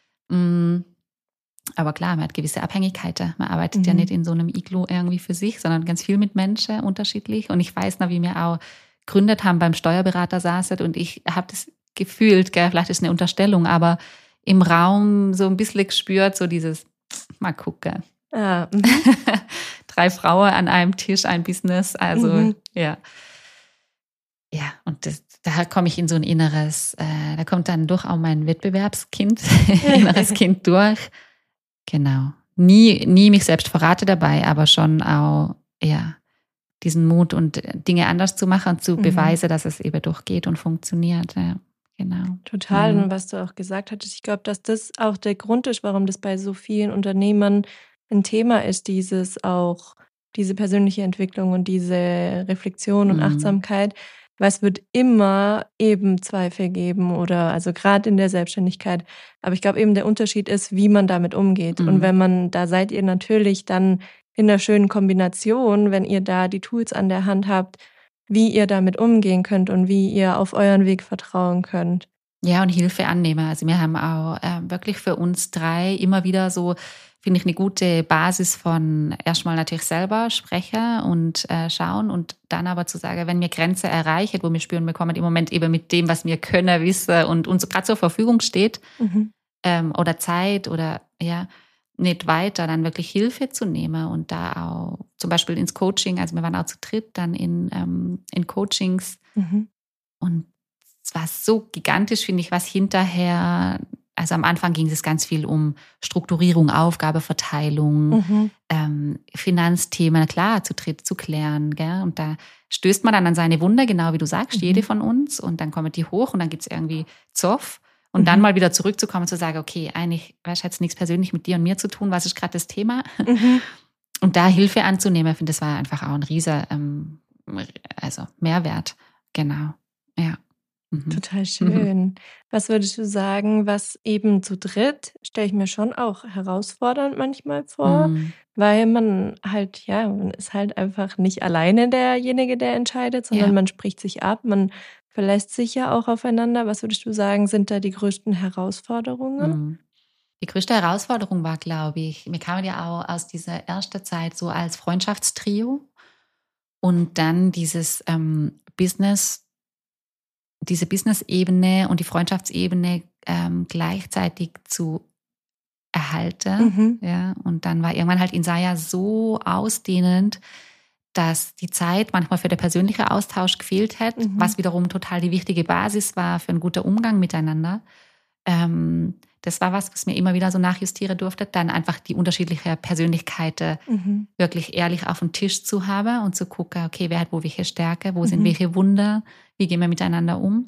Aber klar, man hat gewisse Abhängigkeiten. Man arbeitet mhm. ja nicht in so einem Iglu irgendwie für sich, sondern ganz viel mit Menschen unterschiedlich. Und ich weiß noch, wie wir auch gegründet haben, beim Steuerberater saßen und ich habe das gefühlt, gell, vielleicht ist es eine Unterstellung, aber im Raum so ein bisschen gespürt, so dieses, mal gucken. Ah, mhm. Drei Frauen an einem Tisch, ein Business, also mhm. ja. Ja, und das, da komme ich in so ein inneres, äh, da kommt dann durch auch mein Wettbewerbskind, inneres Kind durch. Genau. Nie, nie mich selbst verrate dabei, aber schon auch, ja, diesen Mut und Dinge anders zu machen und zu mhm. beweisen, dass es eben doch geht und funktioniert. Ja, genau. Total. Mhm. Und was du auch gesagt hattest, ich glaube, dass das auch der Grund ist, warum das bei so vielen Unternehmern ein Thema ist, dieses auch, diese persönliche Entwicklung und diese Reflexion und mhm. Achtsamkeit. Weil es wird immer eben Zweifel geben oder also gerade in der Selbstständigkeit. Aber ich glaube eben der Unterschied ist, wie man damit umgeht. Mhm. Und wenn man, da seid ihr natürlich dann in einer schönen Kombination, wenn ihr da die Tools an der Hand habt, wie ihr damit umgehen könnt und wie ihr auf euren Weg vertrauen könnt. Ja, und Hilfe annehmen. Also wir haben auch äh, wirklich für uns drei immer wieder so, finde ich, eine gute Basis von erstmal natürlich selber sprechen und äh, schauen und dann aber zu sagen, wenn wir Grenze erreichen, wo wir spüren, wir kommen im Moment eben mit dem, was wir können, wissen und uns gerade zur Verfügung steht mhm. ähm, oder Zeit oder ja, nicht weiter, dann wirklich Hilfe zu nehmen und da auch zum Beispiel ins Coaching, also wir waren auch zu dritt dann in, ähm, in Coachings mhm. und es war so gigantisch, finde ich, was hinterher, also am Anfang ging es ganz viel um Strukturierung, Aufgabeverteilung, mhm. ähm, Finanzthemen, klar, zu dritt zu klären. Gell? Und da stößt man dann an seine Wunder, genau wie du sagst, mhm. jede von uns. Und dann kommen die hoch und dann gibt es irgendwie Zoff. Und mhm. dann mal wieder zurückzukommen und zu sagen, okay, eigentlich, weißt du, hat es nichts persönlich mit dir und mir zu tun, was ist gerade das Thema? Mhm. Und da Hilfe anzunehmen, ich finde, das war einfach auch ein riesiger ähm, also Mehrwert. Genau, ja. Total schön. Mhm. Was würdest du sagen, was eben zu dritt, stelle ich mir schon auch herausfordernd manchmal vor, mhm. weil man halt, ja, man ist halt einfach nicht alleine derjenige, der entscheidet, sondern ja. man spricht sich ab, man verlässt sich ja auch aufeinander. Was würdest du sagen, sind da die größten Herausforderungen? Mhm. Die größte Herausforderung war, glaube ich, wir kamen ja auch aus dieser ersten Zeit so als Freundschaftstrio und dann dieses ähm, Business diese Business-Ebene und die Freundschaftsebene ähm, gleichzeitig zu erhalten. Mhm. Ja, und dann war irgendwann halt Insaya so ausdehnend, dass die Zeit manchmal für den persönlichen Austausch gefehlt hat, mhm. was wiederum total die wichtige Basis war für einen guten Umgang miteinander. Ähm, das war was, was mir immer wieder so nachjustieren durfte, dann einfach die unterschiedlichen Persönlichkeiten mhm. wirklich ehrlich auf den Tisch zu haben und zu gucken, okay, wer hat wo welche Stärke, wo mhm. sind welche Wunder, wie gehen wir miteinander um.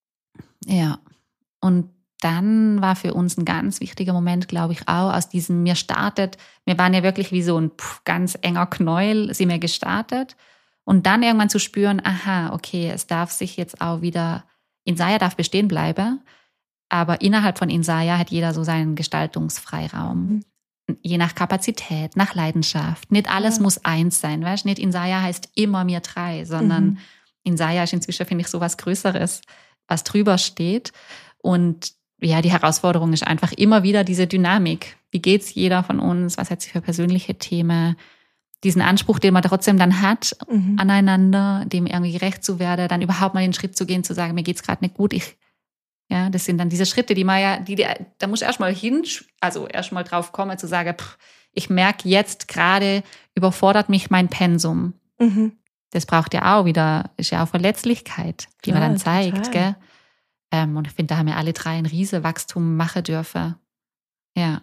Ja, und dann war für uns ein ganz wichtiger Moment, glaube ich, auch aus diesem, mir startet, wir waren ja wirklich wie so ein pff, ganz enger Knäuel, sind wir gestartet Und dann irgendwann zu spüren, aha, okay, es darf sich jetzt auch wieder, Insaya darf bestehen bleiben, aber innerhalb von Insaya hat jeder so seinen Gestaltungsfreiraum. Mhm. Je nach Kapazität, nach Leidenschaft. Nicht alles ja. muss eins sein, weißt du? Nicht Insaya heißt immer mir drei, sondern mhm. Insaya ist inzwischen, finde ich, so was Größeres, was drüber steht. Und ja, die Herausforderung ist einfach immer wieder diese Dynamik. Wie geht's jeder von uns? Was hat sie für persönliche Themen? Diesen Anspruch, den man trotzdem dann hat, mhm. aneinander, dem irgendwie gerecht zu werden, dann überhaupt mal den Schritt zu gehen, zu sagen, mir geht's gerade nicht gut, ich Ja, das sind dann diese Schritte, die man ja, die, da muss erstmal hin, also erstmal drauf kommen, zu sagen, pff, ich merke jetzt gerade, überfordert mich mein Pensum. Mhm. Das braucht ja auch wieder, ist ja auch Verletzlichkeit, die Klar, man dann zeigt, gell? Ähm, und ich finde, da haben ja alle drei ein riesen Wachstum machen dürfen. Ja.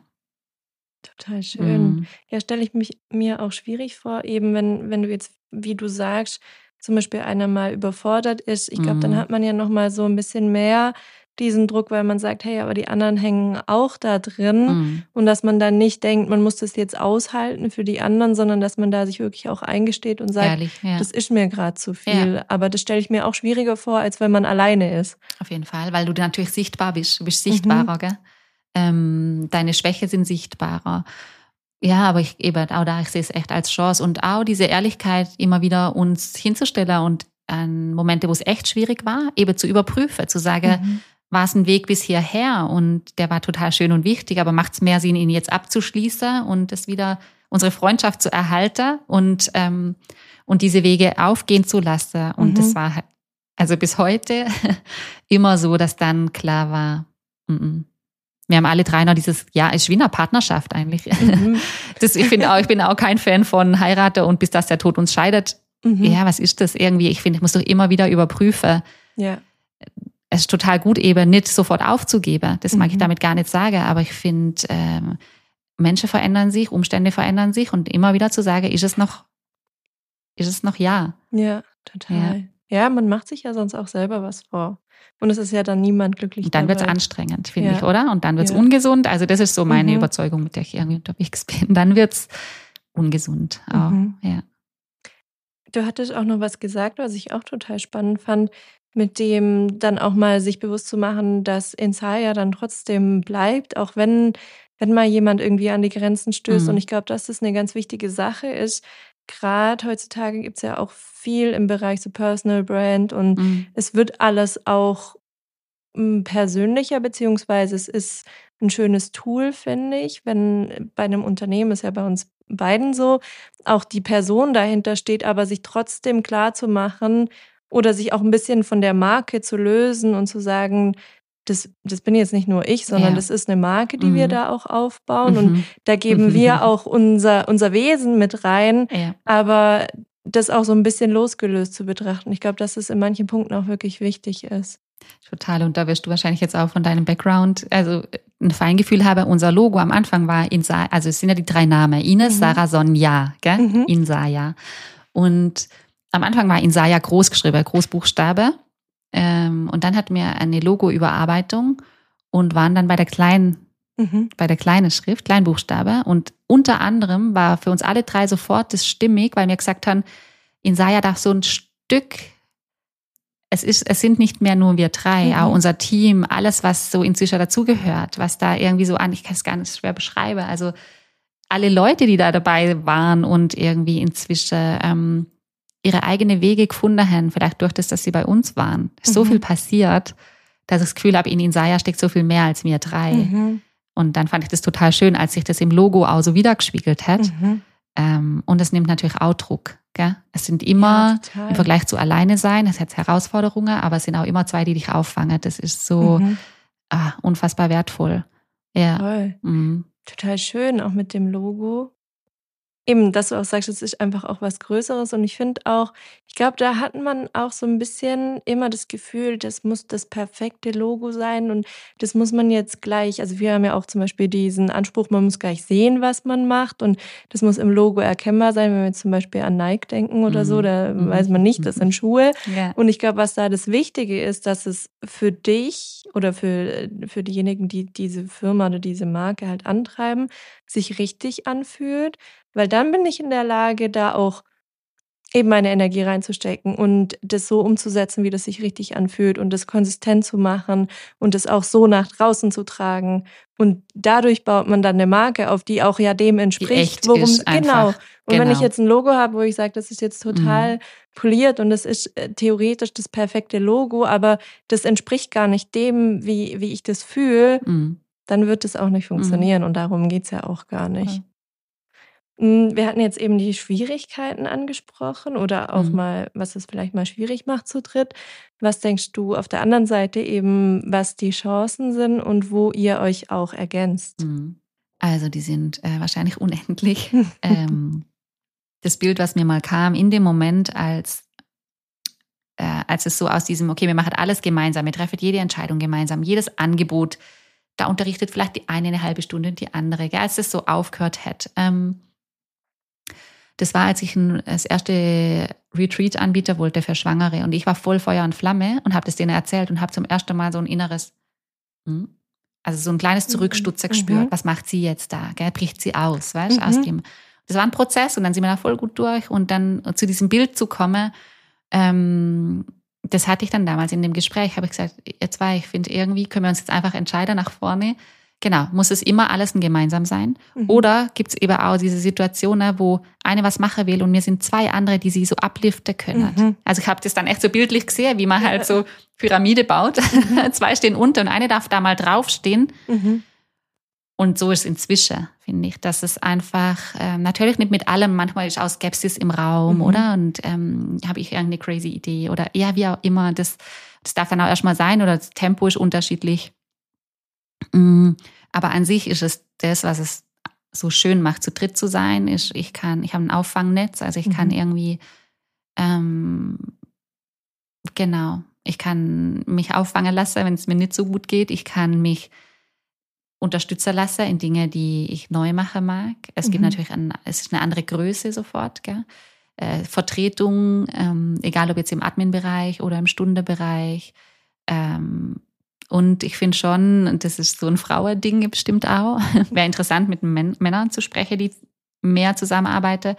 Total schön. Mhm. Ja, stelle ich mich mir auch schwierig vor, eben wenn, wenn du jetzt, wie du sagst, zum Beispiel einer mal überfordert ist. Ich glaube, mhm. dann hat man ja noch mal so ein bisschen mehr diesen Druck, weil man sagt, hey, aber die anderen hängen auch da drin. Mhm. Und dass man dann nicht denkt, man muss das jetzt aushalten für die anderen, sondern dass man da sich wirklich auch eingesteht und sagt, Ehrlich, ja. das ist mir gerade zu viel. Ja. Aber das stelle ich mir auch schwieriger vor, als wenn man alleine ist. Auf jeden Fall, weil du natürlich sichtbar bist. Du bist sichtbarer, mhm. gell? Ähm, deine Schwäche sind sichtbarer. Ja, aber ich eben auch da, ich sehe es echt als Chance. Und auch diese Ehrlichkeit, immer wieder uns hinzustellen und an Momente, wo es echt schwierig war, eben zu überprüfen, zu sagen, mhm. war es ein Weg bis hierher und der war total schön und wichtig, aber macht es mehr Sinn, ihn jetzt abzuschließen und es wieder unsere Freundschaft zu erhalten und, ähm, und diese Wege aufgehen zu lassen. Und mhm. das war also bis heute immer so, dass dann klar war, m-m. wir haben alle drei noch dieses, ja, ist wie eine Partnerschaft eigentlich. Mhm. Das, ich finde auch, ich bin auch kein Fan von heirate und bis das der Tod uns scheidet. Mhm. Ja, was ist das irgendwie? Ich finde, ich muss doch immer wieder überprüfen. Ja. Es ist total gut, eben nicht sofort aufzugeben. Das mag mhm. ich damit gar nicht sagen, aber ich finde, ähm, Menschen verändern sich, Umstände verändern sich und immer wieder zu sagen, ist es noch, ist es noch ja? Ja, total. Ja. Ja, man macht sich ja sonst auch selber was vor. Und es ist ja dann niemand glücklich Und dann wird es anstrengend, finde ja. ich, oder? Und dann wird es ja. ungesund. Also das ist so meine mhm. Überzeugung, mit der ich irgendwie unterwegs bin. Dann wird es ungesund auch, mhm. ja. Du hattest auch noch was gesagt, was ich auch total spannend fand, mit dem dann auch mal sich bewusst zu machen, dass Insaya dann trotzdem bleibt, auch wenn, wenn mal jemand irgendwie an die Grenzen stößt. Mhm. Und ich glaube, dass das eine ganz wichtige Sache ist. Gerade heutzutage gibt es ja auch viel im Bereich so Personal Brand und mhm. es wird alles auch persönlicher, beziehungsweise es ist ein schönes Tool, finde ich, wenn bei einem Unternehmen, ist ja bei uns beiden so, auch die Person dahinter steht, aber sich trotzdem klar zu machen oder sich auch ein bisschen von der Marke zu lösen und zu sagen, das, das bin jetzt nicht nur ich, sondern ja. das ist eine Marke, die mhm. wir da auch aufbauen. Mhm. Und da geben wir auch unser, unser Wesen mit rein, ja. aber das auch so ein bisschen losgelöst zu betrachten. Ich glaube, dass es in manchen Punkten auch wirklich wichtig ist. Total. Und da wirst du wahrscheinlich jetzt auch von deinem Background also ein Feingefühl haben. Unser Logo am Anfang war Insaya, also es sind ja die drei Namen. Ines, mhm. Sarah, Sonja, gell? Mhm. Insaya. Und am Anfang war Insaya groß geschrieben, Großbuchstabe. Und dann hatten wir eine Logo-Überarbeitung und waren dann bei der kleinen, mhm. bei der kleinen Schrift, Kleinbuchstabe. Und unter anderem war für uns alle drei sofort das stimmig, weil wir gesagt haben, Insaya darf so ein Stück, es ist, es sind nicht mehr nur wir drei, mhm. auch unser Team, alles, was so inzwischen dazugehört, was da irgendwie so an, ich kann es gar nicht schwer beschreiben. Also alle Leute, die da dabei waren und irgendwie inzwischen ähm, ihre eigene Wege gefunden haben, vielleicht durch das, dass sie bei uns waren. Mhm. So viel passiert, dass ich das Gefühl habe, in Insaya steckt so viel mehr als wir drei. Mhm. Und dann fand ich das total schön, als sich das im Logo auch so wiedergespiegelt hat. Mhm. Ähm, und es nimmt natürlich auch Druck. Gell? Es sind immer, ja, im Vergleich zu alleine sein, es hat Herausforderungen, aber es sind auch immer zwei, die dich auffangen. Das ist so mhm. ah, unfassbar wertvoll. Ja. Toll. Mhm. Total schön, auch mit dem Logo. Eben, dass du auch sagst, es ist einfach auch was Größeres und ich finde auch, ich glaube, da hat man auch so ein bisschen immer das Gefühl, das muss das perfekte Logo sein und das muss man jetzt gleich, also wir haben ja auch zum Beispiel diesen Anspruch, man muss gleich sehen, was man macht und das muss im Logo erkennbar sein, wenn wir jetzt zum Beispiel an Nike denken oder so, da mhm. weiß man nicht, das sind Schuhe ja. und ich glaube, was da das Wichtige ist, dass es für dich oder für, für diejenigen, die diese Firma oder diese Marke halt antreiben, sich richtig anfühlt. Weil dann bin ich in der Lage, da auch eben meine Energie reinzustecken und das so umzusetzen, wie das sich richtig anfühlt und das konsistent zu machen und das auch so nach draußen zu tragen. Und dadurch baut man dann eine Marke auf, die auch ja dem entspricht, worum es genau. Und genau. wenn ich jetzt ein Logo habe, wo ich sage, das ist jetzt total mhm. poliert und das ist äh, theoretisch das perfekte Logo, aber das entspricht gar nicht dem, wie, wie ich das fühle, mhm. dann wird es auch nicht funktionieren. Mhm. Und darum geht es ja auch gar nicht. Okay. Wir hatten jetzt eben die Schwierigkeiten angesprochen oder auch mhm. mal, was es vielleicht mal schwierig macht zu dritt. Was denkst du auf der anderen Seite eben, was die Chancen sind und wo ihr euch auch ergänzt? Also die sind äh, wahrscheinlich unendlich. ähm, das Bild, was mir mal kam in dem Moment, als, äh, als es so aus diesem, okay, wir machen alles gemeinsam, wir treffen jede Entscheidung gemeinsam, jedes Angebot, da unterrichtet vielleicht die eine eine halbe Stunde, die andere, gell, als es so aufgehört hat. Ähm, Das war, als ich ein, das erste Retreat anbieten wollte für Schwangere. Und ich war voll Feuer und Flamme und habe das denen erzählt und habe zum ersten Mal so ein inneres, also so ein kleines Zurückstutzer mhm. gespürt. Was macht sie jetzt da? Gell? Bricht sie aus? Weißt? Mhm. aus dem, das war ein Prozess und dann sind wir da voll gut durch. Und dann zu diesem Bild zu kommen, ähm, das hatte ich dann damals in dem Gespräch, habe ich gesagt, ihr zwei, ich finde irgendwie, können wir uns jetzt einfach entscheiden nach vorne. Genau, muss es immer alles ein gemeinsam sein? Mhm. Oder gibt es eben auch diese Situationen, wo eine was machen will und wir sind zwei andere, die sie so upliften können. Mhm. Also ich habe das dann echt so bildlich gesehen, wie man halt so Pyramide baut. Mhm. Zwei stehen unter und eine darf da mal draufstehen. Mhm. Und so ist es inzwischen, finde ich, dass es einfach, ähm, natürlich nicht mit allem, manchmal ist auch Skepsis im Raum, mhm. oder? Und ähm, habe ich irgendeine crazy Idee oder ja, wie auch immer. Das, das darf dann auch erstmal sein oder das Tempo ist unterschiedlich. Aber an sich ist es das, was es so schön macht, zu dritt zu sein. Ist, ich kann, ich habe ein Auffangnetz, also ich kann mhm. irgendwie, ähm, genau, ich kann mich auffangen lassen, wenn es mir nicht so gut geht. Ich kann mich unterstützen lassen in Dinge, die ich neu machen mag. Es mhm. gibt natürlich, ein, es ist eine andere Größe sofort, gell? Äh, Vertretung, ähm, egal ob jetzt im Admin-Bereich oder im Stundenbereich. Ähm, Und ich finde schon, und das ist so ein Frauending bestimmt auch, wäre interessant, mit Män- Männern zu sprechen, die mehr zusammenarbeiten,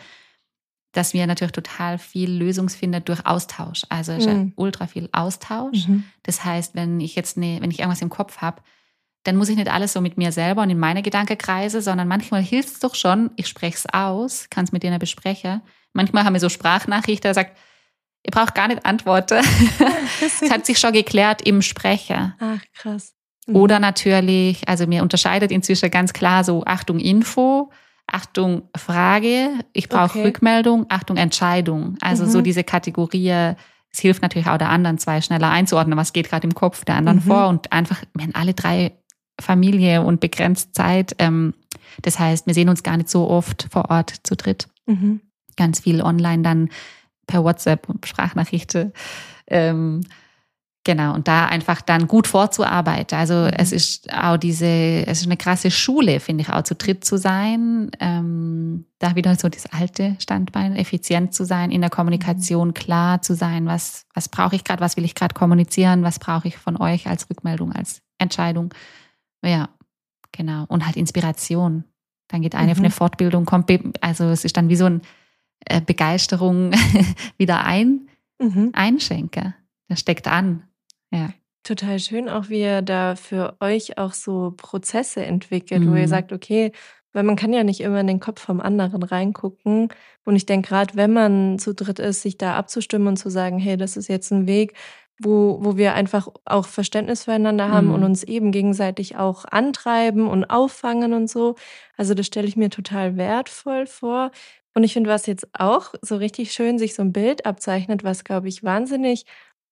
dass wir natürlich total viel Lösungsfinder durch Austausch. Also es ist mhm. ja ultra viel Austausch. Mhm. Das heißt, wenn ich jetzt ne, wenn ich irgendwas im Kopf habe, dann muss ich nicht alles so mit mir selber und in meine Gedanken kreise, sondern manchmal hilft es doch schon, ich spreche es aus, kann es mit denen besprechen. Manchmal haben wir so Sprachnachrichten, da sagt, ihr braucht gar nicht antworten. Es hat sich schon geklärt im Sprecher. Ach, krass. Mhm. Oder natürlich, also mir unterscheidet inzwischen ganz klar so Achtung Info, Achtung Frage, ich brauche okay. Rückmeldung, Achtung Entscheidung. Also mhm. so diese Kategorie, es hilft natürlich auch der anderen zwei schneller einzuordnen, was geht gerade im Kopf der anderen mhm. vor und einfach, wenn alle drei Familie und begrenzt Zeit, ähm, das heißt, wir sehen uns gar nicht so oft vor Ort zu dritt. Mhm. Ganz viel online dann per WhatsApp und Sprachnachrichten. Ähm, genau, und da einfach dann gut vorzuarbeiten. Also mhm. es ist auch diese, es ist eine krasse Schule, finde ich, auch zu dritt zu sein. Ähm, da wieder so das alte Standbein, effizient zu sein, in der Kommunikation mhm. klar zu sein, was, was brauche ich gerade, was will ich gerade kommunizieren, was brauche ich von euch als Rückmeldung, als Entscheidung. Ja, genau. Und halt Inspiration. Dann geht eine mhm. auf eine Fortbildung, kommt, also es ist dann wie so ein Begeisterung wieder ein, mhm. einschenke. Das steckt an. Ja. Total schön auch, wie ihr da für euch auch so Prozesse entwickelt, mhm. wo ihr sagt, okay, weil man kann ja nicht immer in den Kopf vom anderen reingucken. Und ich denke, gerade wenn man zu dritt ist, sich da abzustimmen und zu sagen, hey, das ist jetzt ein Weg, wo, wo wir einfach auch Verständnis füreinander haben mhm. und uns eben gegenseitig auch antreiben und auffangen und so. Also das stelle ich mir total wertvoll vor. Und ich finde, was jetzt auch so richtig schön sich so ein Bild abzeichnet, was, glaube ich, wahnsinnig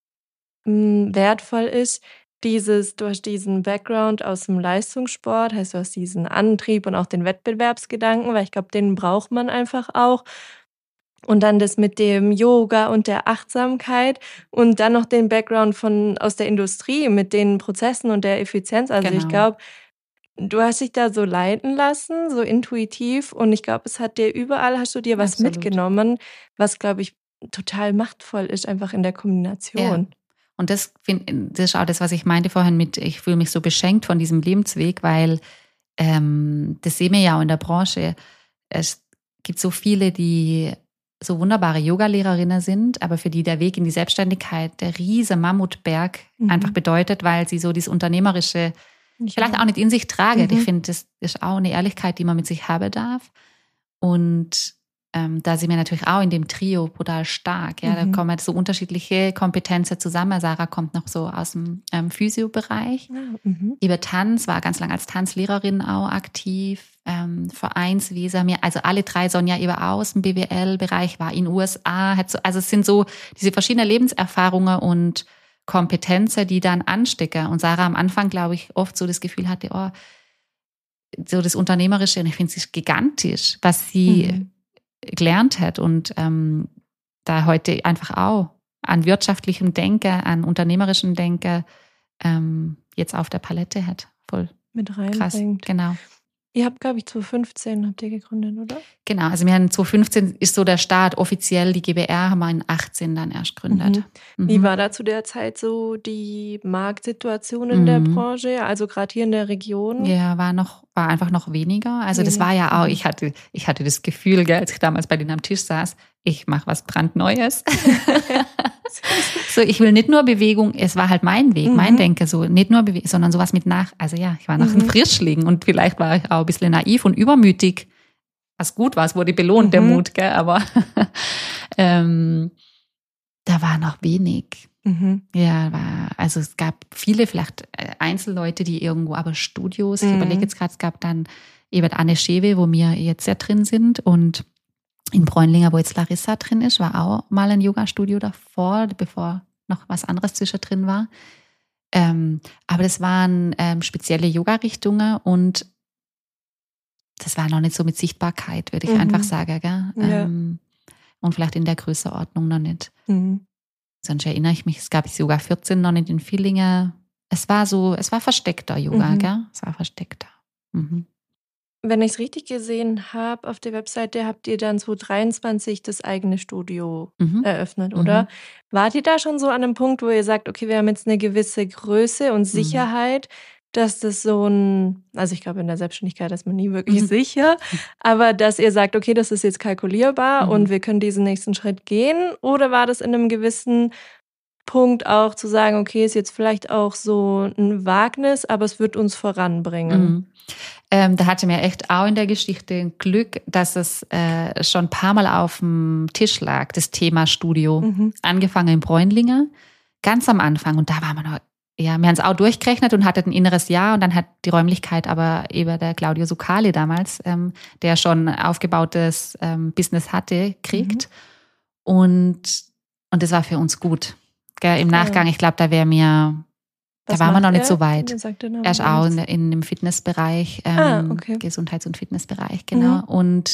mh, wertvoll ist, dieses, du hast diesen Background aus dem Leistungssport, heißt, du hast diesen Antrieb und auch den Wettbewerbsgedanken, weil ich glaube, den braucht man einfach auch. Und dann das mit dem Yoga und der Achtsamkeit und dann noch den Background von aus der Industrie mit den Prozessen und der Effizienz. Also genau. Ich glaube, du hast dich da so leiten lassen, so intuitiv und ich glaube, es hat dir überall, hast du dir was Absolut. mitgenommen, was, glaube ich, total machtvoll ist, einfach in der Kombination. Ja. Und das, find, das ist auch das, was ich meinte vorhin mit, ich fühle mich so beschenkt von diesem Lebensweg, weil ähm, das sehen wir ja auch in der Branche. Es gibt so viele, die so wunderbare Yogalehrerinnen sind, aber für die der Weg in die Selbstständigkeit der riese Mammutberg mhm. einfach bedeutet, weil sie so dieses Unternehmerische ich vielleicht auch nicht in sich tragen. Mhm. Ich finde, das ist auch eine Ehrlichkeit, die man mit sich haben darf. Und ähm, da sind wir natürlich auch in dem Trio brutal stark. Ja? Mhm. Da kommen so unterschiedliche Kompetenzen zusammen. Sarah kommt noch so aus dem ähm, Physio-Bereich. Ja, mhm. Über Tanz, war ganz lange als Tanzlehrerin auch aktiv. Ähm, Vereinswesen, mir, also alle drei, Sonja eben aus dem B W L-Bereich, war in den U S A. Hat so, also es sind so diese verschiedenen Lebenserfahrungen und Kompetenzen, die dann anstecken. Und Sarah am Anfang, glaube ich, oft so das Gefühl hatte, oh, so das Unternehmerische, und ich finde, es ist gigantisch, was sie mhm. gelernt hat und ähm, da heute einfach auch an wirtschaftlichem Denken, an unternehmerischem Denken ähm, jetzt auf der Palette hat. Voll mit reinbringt. Krass, genau. Ihr habt, glaube ich, zwanzig fünfzehn habt ihr gegründet, oder? Genau, also wir haben zwanzig fünfzehn ist so der Start, offiziell die G b R haben wir in achtzehn dann erst gegründet. Mhm. Mhm. Wie war da zu der Zeit so die Marktsituation in mhm. der Branche, also gerade hier in der Region? Ja, war noch, war einfach noch weniger. Also Wenig. Das war ja auch, ich hatte, ich hatte das Gefühl, gell, als ich damals bei denen am Tisch saß, ich mache was brandneues. So, ich will nicht nur Bewegung, es war halt mein Weg, mhm. mein Denken, so nicht nur Bewegung, sondern sowas mit nach, also ja, ich war noch mhm. ein Frischling und vielleicht war ich auch ein bisschen naiv und übermütig, was gut war, es wurde belohnt, mhm. der Mut, gell, aber ähm, da war noch wenig. Mhm. Ja, war, also es gab viele, vielleicht Einzelleute, die irgendwo, aber Studios, mhm. ich überlege jetzt gerade, es gab dann eben Anne Schewe, wo wir jetzt sehr drin sind, und in Bräunlinger, wo jetzt Larissa drin ist, war auch mal ein Yoga-Studio davor, bevor noch was anderes zwischendrin war. Ähm, aber das waren ähm, spezielle Yoga-Richtungen und das war noch nicht so mit Sichtbarkeit, würde ich mhm. einfach sagen. Gell? Ja. Ähm, und vielleicht in der Größenordnung noch nicht. Mhm. Sonst erinnere ich mich, es gab Yoga vierzehn noch nicht in Villingen. Es war so, es war versteckter Yoga, mhm. gell? Es war versteckter. Mhm. Wenn ich es richtig gesehen habe, auf der Webseite habt ihr dann zwanzig dreiundzwanzig das eigene Studio mhm. eröffnet, oder? Mhm. Wart ihr da schon so an einem Punkt, wo ihr sagt, okay, wir haben jetzt eine gewisse Größe und Sicherheit, mhm. dass das so ein, also ich glaube, in der Selbstständigkeit ist man nie wirklich mhm. sicher, aber dass ihr sagt, okay, das ist jetzt kalkulierbar mhm. und wir können diesen nächsten Schritt gehen? Oder war das in einem gewissen Punkt auch zu sagen, okay, ist jetzt vielleicht auch so ein Wagnis, aber es wird uns voranbringen? Mhm. Ähm, da hatte mir echt auch in der Geschichte Glück, dass es äh, schon ein paar Mal auf dem Tisch lag, das Thema Studio. Mhm. Angefangen in Bräunlinger, ganz am Anfang. Und da waren wir noch, ja, wir haben es auch durchgerechnet und hatten ein inneres Jahr. Und dann hat die Räumlichkeit aber eben der Claudio Sucali damals, ähm, der schon aufgebautes ähm, Business hatte, kriegt. Mhm. Und, und das war für uns gut. Gell, im Nachgang, ich glaube, da wäre mir... Da waren wir noch nicht er? so weit. Er ist auch in, in dem Fitnessbereich, ähm, ah, okay. Gesundheits- und Fitnessbereich, genau. Mhm. Und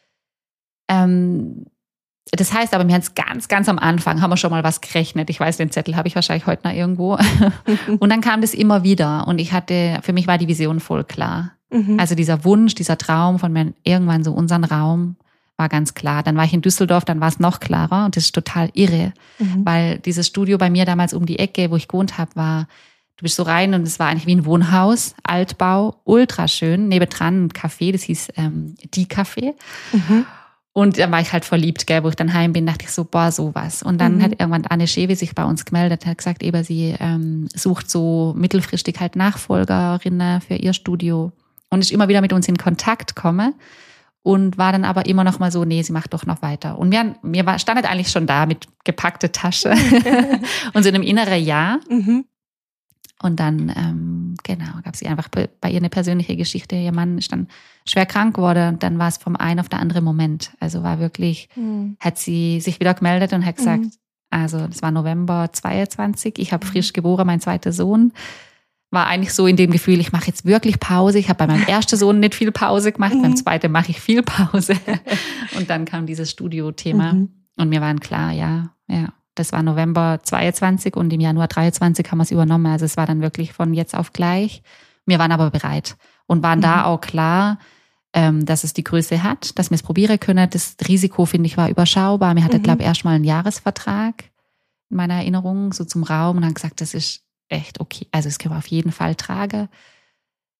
ähm, das heißt aber, wir haben es ganz, ganz am Anfang, haben wir schon mal was gerechnet. Ich weiß, den Zettel habe ich wahrscheinlich heute noch irgendwo. Und dann kam das immer wieder. Und ich hatte, für mich war die Vision voll klar. Mhm. Also dieser Wunsch, dieser Traum von mir, irgendwann so unseren Raum, war ganz klar. Dann war ich in Düsseldorf, dann war es noch klarer. Und das ist total irre, mhm. weil dieses Studio bei mir damals um die Ecke, wo ich gewohnt habe, war... Du bist so rein und es war eigentlich wie ein Wohnhaus, Altbau, ultra schön. Nebendran ein Café, das hieß ähm, Die Café. Mhm. Und da war ich halt verliebt, gell, wo ich dann heim bin, dachte ich so, boah, sowas. Und dann mhm. hat irgendwann Anne Schewe sich bei uns gemeldet, hat gesagt, eben sie ähm, sucht so mittelfristig halt Nachfolgerinnen für ihr Studio und ist immer wieder mit uns in Kontakt gekommen und war dann aber immer noch mal so, nee, sie macht doch noch weiter. Und wir, wir war, standet eigentlich schon da mit gepackte Tasche und so in einem inneren Jahr. Mhm. Und dann, ähm, genau, gab es einfach bei ihr eine persönliche Geschichte. Ihr Mann ist dann schwer krank geworden und dann war es vom einen auf den anderen Moment. Also war wirklich, mhm. hat sie sich wieder gemeldet und hat gesagt, mhm. also das war November zweiundzwanzig, ich habe frisch geboren, mein zweiter Sohn. War eigentlich so in dem Gefühl, ich mache jetzt wirklich Pause. Ich habe bei meinem ersten Sohn nicht viel Pause gemacht, mhm. beim zweiten mache ich viel Pause. Und dann kam dieses Studio-Thema mhm. und mir waren klar, ja, ja. Das war November zweiundzwanzig und im Januar dreiundzwanzig haben wir es übernommen. Also es war dann wirklich von jetzt auf gleich. Wir waren aber bereit und waren mhm. da auch klar, ähm, dass es die Größe hat, dass wir es probieren können. Das Risiko, finde ich, war überschaubar. Wir hatten, mhm. glaube ich, erst mal einen Jahresvertrag in meiner Erinnerung, so zum Raum und haben gesagt, das ist echt okay. Also das können wir auf jeden Fall tragen.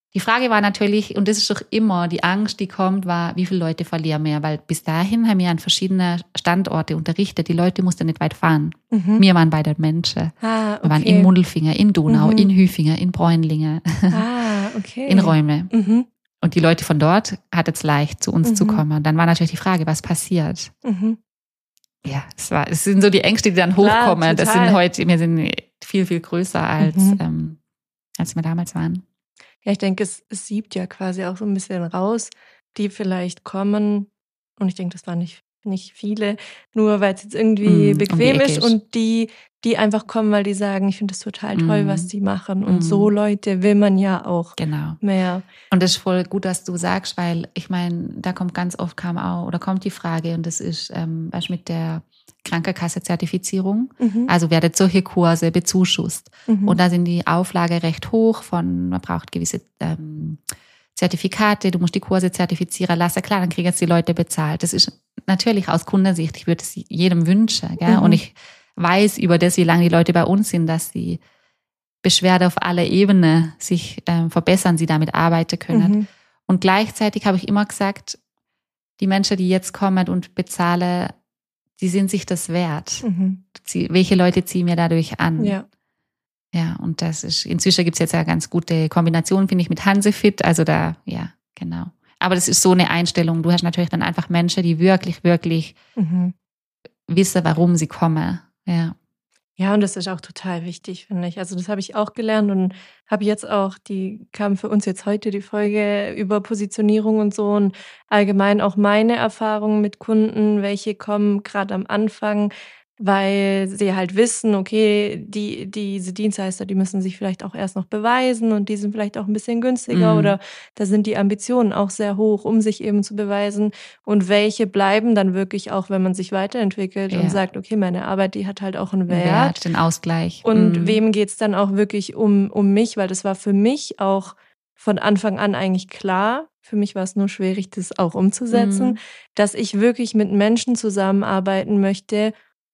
Die Frage war natürlich, und das ist doch immer die Angst, die kommt, war, wie viele Leute verlieren wir? Weil bis dahin haben wir an verschiedenen Standorte unterrichtet. Die Leute mussten nicht weit fahren. Mhm. Wir waren bei den Menschen. Ah, okay. Wir waren in Mundelfinger, in Donau, Mhm. in Hüfinger, in Bräunlinge, Ah, okay. in Räume. Mhm. Und die Leute von dort hatten es leicht, zu uns Mhm. zu kommen. Dann war natürlich die Frage, was passiert? Mhm. Ja, es, war, es sind so die Ängste, die dann Klar, hochkommen. Das total. sind heute, wir sind viel, viel größer als, Mhm. ähm, als wir damals waren. Ja, ich denke, es, es siebt ja quasi auch so ein bisschen raus, die vielleicht kommen. Und ich denke, das waren nicht, nicht viele, nur weil es jetzt irgendwie Mm, um die bequem Ecke ist. ist. Und die, die einfach kommen, weil die sagen, ich finde das total toll, Mm. was die machen. Und Mm. so Leute will man ja auch Genau. mehr. Und das ist voll gut, dass du sagst, weil ich meine, da kommt ganz oft kam auch, oder kommt die Frage, und das ist ähm, was mit der Krankenkasse-Zertifizierung. Mhm. Also werden solche Kurse bezuschusst. Mhm. Und da sind die Auflage recht hoch von, man braucht gewisse ähm, Zertifikate, du musst die Kurse zertifizieren lassen. Klar, dann kriegen jetzt die Leute bezahlt. Das ist natürlich aus Kundensicht, ich würde es jedem wünschen. Gell? Mhm. Und ich weiß über das, wie lange die Leute bei uns sind, dass sie Beschwerde auf aller Ebene sich ähm, verbessern, sie damit arbeiten können. Mhm. Und gleichzeitig habe ich immer gesagt, die Menschen, die jetzt kommen und bezahlen, die sind sich das wert. Mhm. Sie, welche Leute ziehen wir dadurch an? Ja. Ja, und das ist, inzwischen gibt es jetzt ja ganz gute Kombinationen, finde ich, mit Hansefit. Also da, ja, genau. Aber das ist so eine Einstellung. Du hast natürlich dann einfach Menschen, die wirklich, wirklich Mhm. wissen, warum sie kommen. Ja. Ja, und das ist auch total wichtig, finde ich. Also das habe ich auch gelernt und habe jetzt auch, die kam für uns jetzt heute die Folge über Positionierung und so und allgemein auch meine Erfahrungen mit Kunden, welche kommen gerade am Anfang, weil sie halt wissen, okay, die, diese Dienstleister, die müssen sich vielleicht auch erst noch beweisen und die sind vielleicht auch ein bisschen günstiger Mhm. oder da sind die Ambitionen auch sehr hoch, um sich eben zu beweisen. Und welche bleiben dann wirklich auch, wenn man sich weiterentwickelt Ja. und sagt, okay, meine Arbeit, die hat halt auch einen Wert. Wert, den Ausgleich. Und Mhm. wem geht's dann auch wirklich um, um mich? Weil das war für mich auch von Anfang an eigentlich klar. Für mich war es nur schwierig, das auch umzusetzen, Mhm. dass ich wirklich mit Menschen zusammenarbeiten möchte,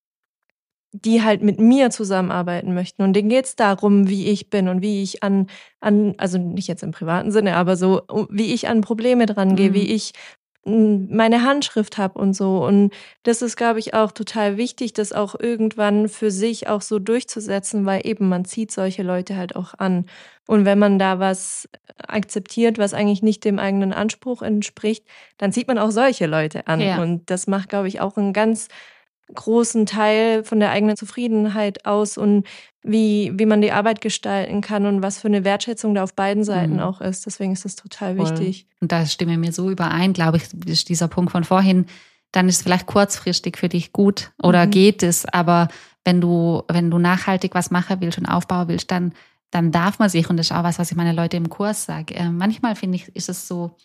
die halt mit mir zusammenarbeiten möchten. Und denen geht's darum, wie ich bin und wie ich an, an, also nicht jetzt im privaten Sinne, aber so, wie ich an Probleme dran gehe, Mhm. wie ich m, meine Handschrift habe und so. Und das ist, glaube ich, auch total wichtig, das auch irgendwann für sich auch so durchzusetzen, weil eben man zieht solche Leute halt auch an. Und wenn man da was akzeptiert, was eigentlich nicht dem eigenen Anspruch entspricht, dann zieht man auch solche Leute an. Ja. Und das macht, glaube ich, auch einen ganz großen Teil von der eigenen Zufriedenheit aus und wie, wie man die Arbeit gestalten kann und was für eine Wertschätzung da auf beiden Seiten Mhm. auch ist. Deswegen ist das total Voll. wichtig. Und da stimme ich mir so überein, glaube ich, ist dieser Punkt von vorhin, dann ist es vielleicht kurzfristig für dich gut oder Mhm. geht es, aber wenn du, wenn du nachhaltig was machen willst und aufbauen willst, dann, dann darf man sich, und das ist auch was, was ich meine Leute im Kurs sage, äh, manchmal finde ich, ist es so,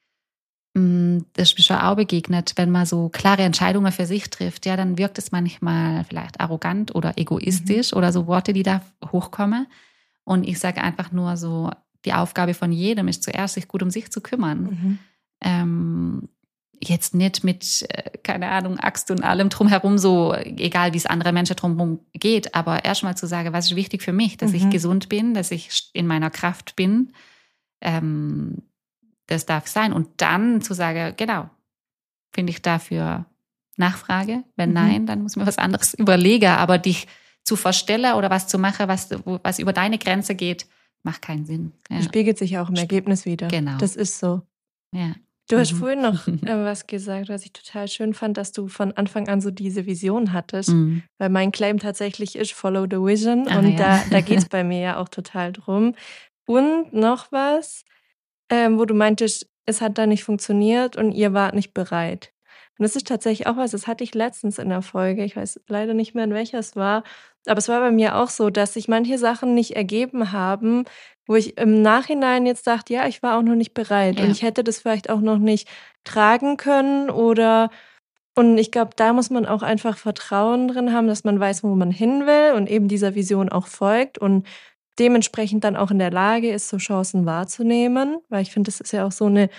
mh, das ist mir schon auch begegnet, wenn man so klare Entscheidungen für sich trifft, ja, dann wirkt es manchmal vielleicht arrogant oder egoistisch oder so Worte, die da hochkommen. Und ich sage einfach nur so, die Aufgabe von jedem ist zuerst, sich gut um sich zu kümmern. Mhm. Ähm, jetzt nicht mit, äh, keine Ahnung, Axt und allem drumherum, so egal wie es andere Menschen drumherum geht, aber erstmal zu sagen, was ist wichtig für mich, dass Mhm. ich gesund bin, dass ich in meiner Kraft bin, ähm, das darf sein. Und dann zu sagen, genau, finde ich dafür Nachfrage, wenn Mhm. nein, dann muss ich mir was anderes überlegen, aber dich zu verstellen oder was zu machen, was, was über deine Grenze geht, macht keinen Sinn. Ja. Spiegelt sich auch im Ergebnis wieder. Genau. Das ist so. Ja. Du hast Mhm. vorhin noch äh, was gesagt, was ich total schön fand, dass du von Anfang an so diese Vision hattest. Mhm. Weil mein Claim tatsächlich ist Follow the Vision. Ah, und ja. da, da geht es bei mir ja auch total drum. Und noch was, ähm, wo du meintest, es hat da nicht funktioniert und ihr wart nicht bereit. Und das ist tatsächlich auch was, das hatte ich letztens in der Folge. Ich weiß leider nicht mehr, in welcher es war. Aber es war bei mir auch so, dass sich manche Sachen nicht ergeben haben, wo ich im Nachhinein jetzt dachte, ja, ich war auch noch nicht bereit. Ja. Und ich hätte das vielleicht auch noch nicht tragen können oder... Und ich glaube, da muss man auch einfach Vertrauen drin haben, dass man weiß, wo man hin will und eben dieser Vision auch folgt und dementsprechend dann auch in der Lage ist, so Chancen wahrzunehmen. Weil ich finde, das ist ja auch so eine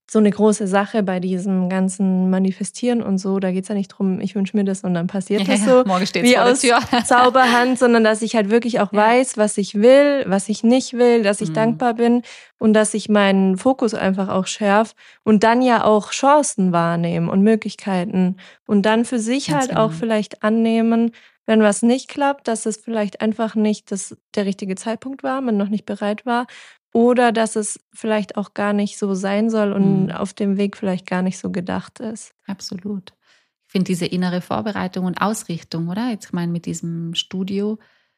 so eine große Sache bei diesem ganzen Manifestieren und so. Da geht es ja nicht drum, ich wünsche mir das und dann passiert Ja, das so morgen steht's wie vor der aus Tür. Zauberhand, sondern dass ich halt wirklich auch Ja. weiß, was ich will, was ich nicht will, dass ich Mhm. dankbar bin und dass ich meinen Fokus einfach auch schärf und dann ja auch Chancen wahrnehmen und Möglichkeiten und dann für sich Ganz halt genau. auch vielleicht annehmen, wenn was nicht klappt, dass es vielleicht einfach nicht das, der richtige Zeitpunkt war, man noch nicht bereit war. Oder dass es vielleicht auch gar nicht so sein soll und Mhm. auf dem Weg vielleicht gar nicht so gedacht ist. Absolut. Ich finde diese innere Vorbereitung und Ausrichtung, oder? Jetzt, ich meine, mit diesem Studio,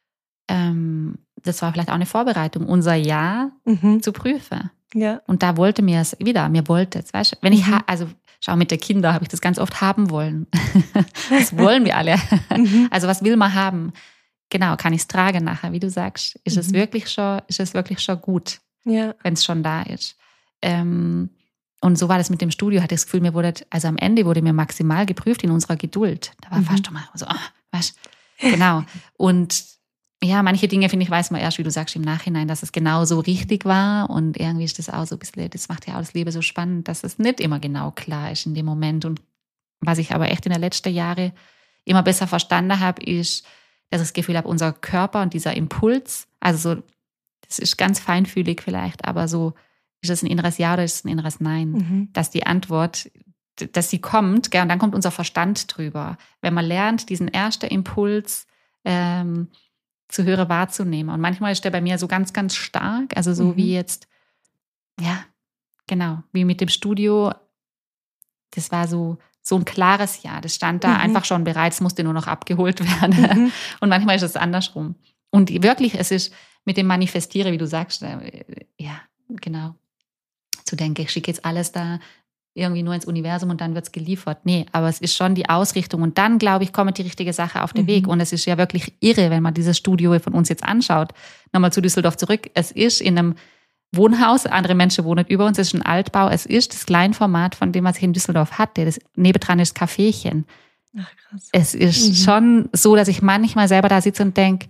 ähm, das war vielleicht auch eine Vorbereitung, unser Ja Mhm. zu prüfen. Ja. Und da wollte mir es wieder, mir wollte es, weißt du, wenn ich, Mhm. ha- also schau, mit den Kindern habe ich das ganz oft haben wollen. Das wollen wir alle. Mhm. Also was will man haben? Genau, kann ich es tragen nachher, wie du sagst. Ist es Mhm. wirklich schon, ist es wirklich schon gut, Ja. wenn es schon da ist. Ähm, und so war das mit dem Studio, hatte ich das Gefühl, mir wurde, also am Ende wurde mir maximal geprüft in unserer Geduld. Da war Mhm. fast schon mal so, ah, weißt du, genau. Und ja, manche Dinge, finde ich, weiß man erst, wie du sagst, im Nachhinein, dass es genau so richtig war. Und irgendwie ist das auch so ein bisschen, das macht ja auch das Leben so spannend, dass es nicht immer genau klar ist in dem Moment. Und was ich aber echt in den letzten Jahren immer besser verstanden habe, ist, dass ich das Gefühl habe, unser Körper und dieser Impuls, also so, das ist ganz feinfühlig vielleicht, aber so, ist das ein inneres Ja oder ist es ein inneres Nein? Mhm. Dass die Antwort, dass sie kommt, gell, und dann kommt unser Verstand drüber. Wenn man lernt, diesen ersten Impuls ähm, zu hören, wahrzunehmen. Und manchmal ist der bei mir so ganz, ganz stark, also so Mhm. wie jetzt, ja, genau, wie mit dem Studio, das war so, so ein klares Ja. Das stand da Mhm. einfach schon bereit, es musste nur noch abgeholt werden. Mhm. Und manchmal ist es andersrum. Und wirklich, es ist mit dem Manifestieren, wie du sagst, äh, ja, genau, zu denken, ich schicke jetzt alles da irgendwie nur ins Universum und dann wird es geliefert. Nee, aber es ist schon die Ausrichtung. Und dann, glaube ich, kommt die richtige Sache auf den Mhm. Weg. Und es ist ja wirklich irre, wenn man dieses Studio von uns jetzt anschaut. Nochmal zu Düsseldorf zurück. Es ist in einem Wohnhaus, andere Menschen wohnen über uns, es ist ein Altbau. Es ist das Kleinformat von dem, was ich in Düsseldorf hatte. Das nebendran ist das Caféchen. Ach, krass. Es ist Mhm. schon so, dass ich manchmal selber da sitze und denke,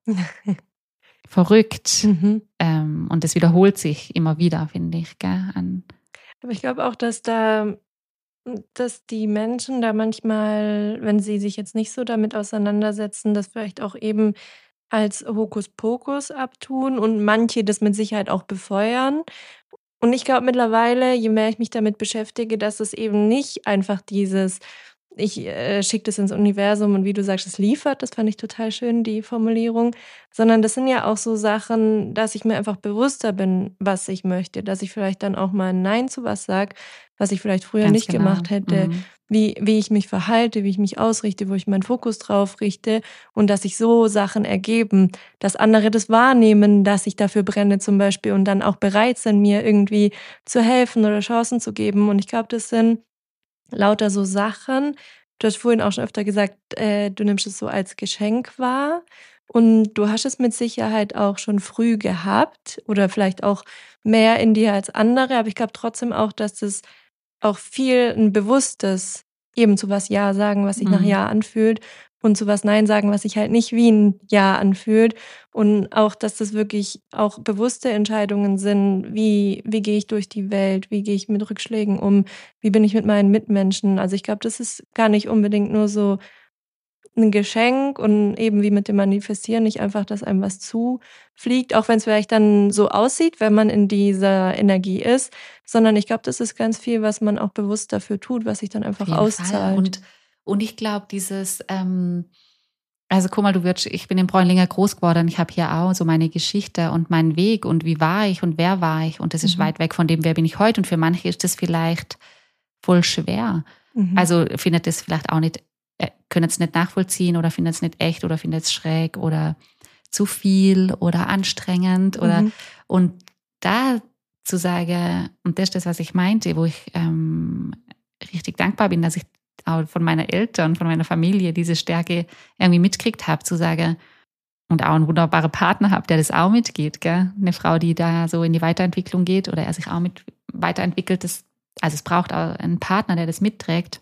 verrückt. Mhm. Ähm, und das wiederholt sich immer wieder, finde ich. Gell? An, Aber ich glaube auch, dass da, dass die Menschen da manchmal, wenn sie sich jetzt nicht so damit auseinandersetzen, das vielleicht auch eben als Hokuspokus abtun und manche das mit Sicherheit auch befeuern. Und ich glaube mittlerweile, je mehr ich mich damit beschäftige, dass es eben nicht einfach dieses, ich äh, schicke das ins Universum und wie du sagst, es liefert, das fand ich total schön, die Formulierung, sondern das sind ja auch so Sachen, dass ich mir einfach bewusster bin, was ich möchte, dass ich vielleicht dann auch mal ein Nein zu was sage, was ich vielleicht früher ganz nicht genau. gemacht hätte, Mhm. wie, wie ich mich verhalte, wie ich mich ausrichte, wo ich meinen Fokus drauf richte und dass sich so Sachen ergeben, dass andere das wahrnehmen, dass ich dafür brenne zum Beispiel und dann auch bereit sind, mir irgendwie zu helfen oder Chancen zu geben. Und ich glaube, das sind lauter so Sachen. Du hast vorhin auch schon öfter gesagt, äh, du nimmst es so als Geschenk wahr und du hast es mit Sicherheit auch schon früh gehabt oder vielleicht auch mehr in dir als andere, aber ich glaube trotzdem auch, dass das auch viel ein bewusstes eben zu was Ja sagen, was sich nach Mhm. Ja anfühlt und zu was Nein sagen, was sich halt nicht wie ein Ja anfühlt und auch, dass das wirklich auch bewusste Entscheidungen sind, wie wie gehe ich durch die Welt, wie gehe ich mit Rückschlägen um, wie bin ich mit meinen Mitmenschen. Also, ich glaube, das ist gar nicht unbedingt nur so ein Geschenk und eben wie mit dem Manifestieren, nicht einfach, dass einem was zufliegt, auch wenn es vielleicht dann so aussieht, wenn man in dieser Energie ist, sondern ich glaube, das ist ganz viel, was man auch bewusst dafür tut, was sich dann Auf einfach jeden Fall. auszahlt. Und, und ich glaube, dieses, ähm, also guck mal, du wirst, ich bin in Bräunlinger groß geworden, ich habe hier auch so meine Geschichte und meinen Weg und wie war ich und wer war ich und das ist Mhm. weit weg von dem, wer bin ich heute und für manche ist das vielleicht voll schwer. Mhm. Also findet es vielleicht auch nicht, äh, können es nicht nachvollziehen oder findet es nicht echt oder findet es schräg oder zu viel oder anstrengend oder Mhm. und da zu sagen, und das ist das, was ich meinte, wo ich ähm, richtig dankbar bin, dass ich auch von meinen Eltern, von meiner Familie diese Stärke irgendwie mitgekriegt habe, zu sagen, und auch einen wunderbaren Partner habe, der das auch mitgeht, gell? Eine Frau, die da so in die Weiterentwicklung geht oder er sich auch mit weiterentwickelt, das, also es braucht auch einen Partner, der das mitträgt,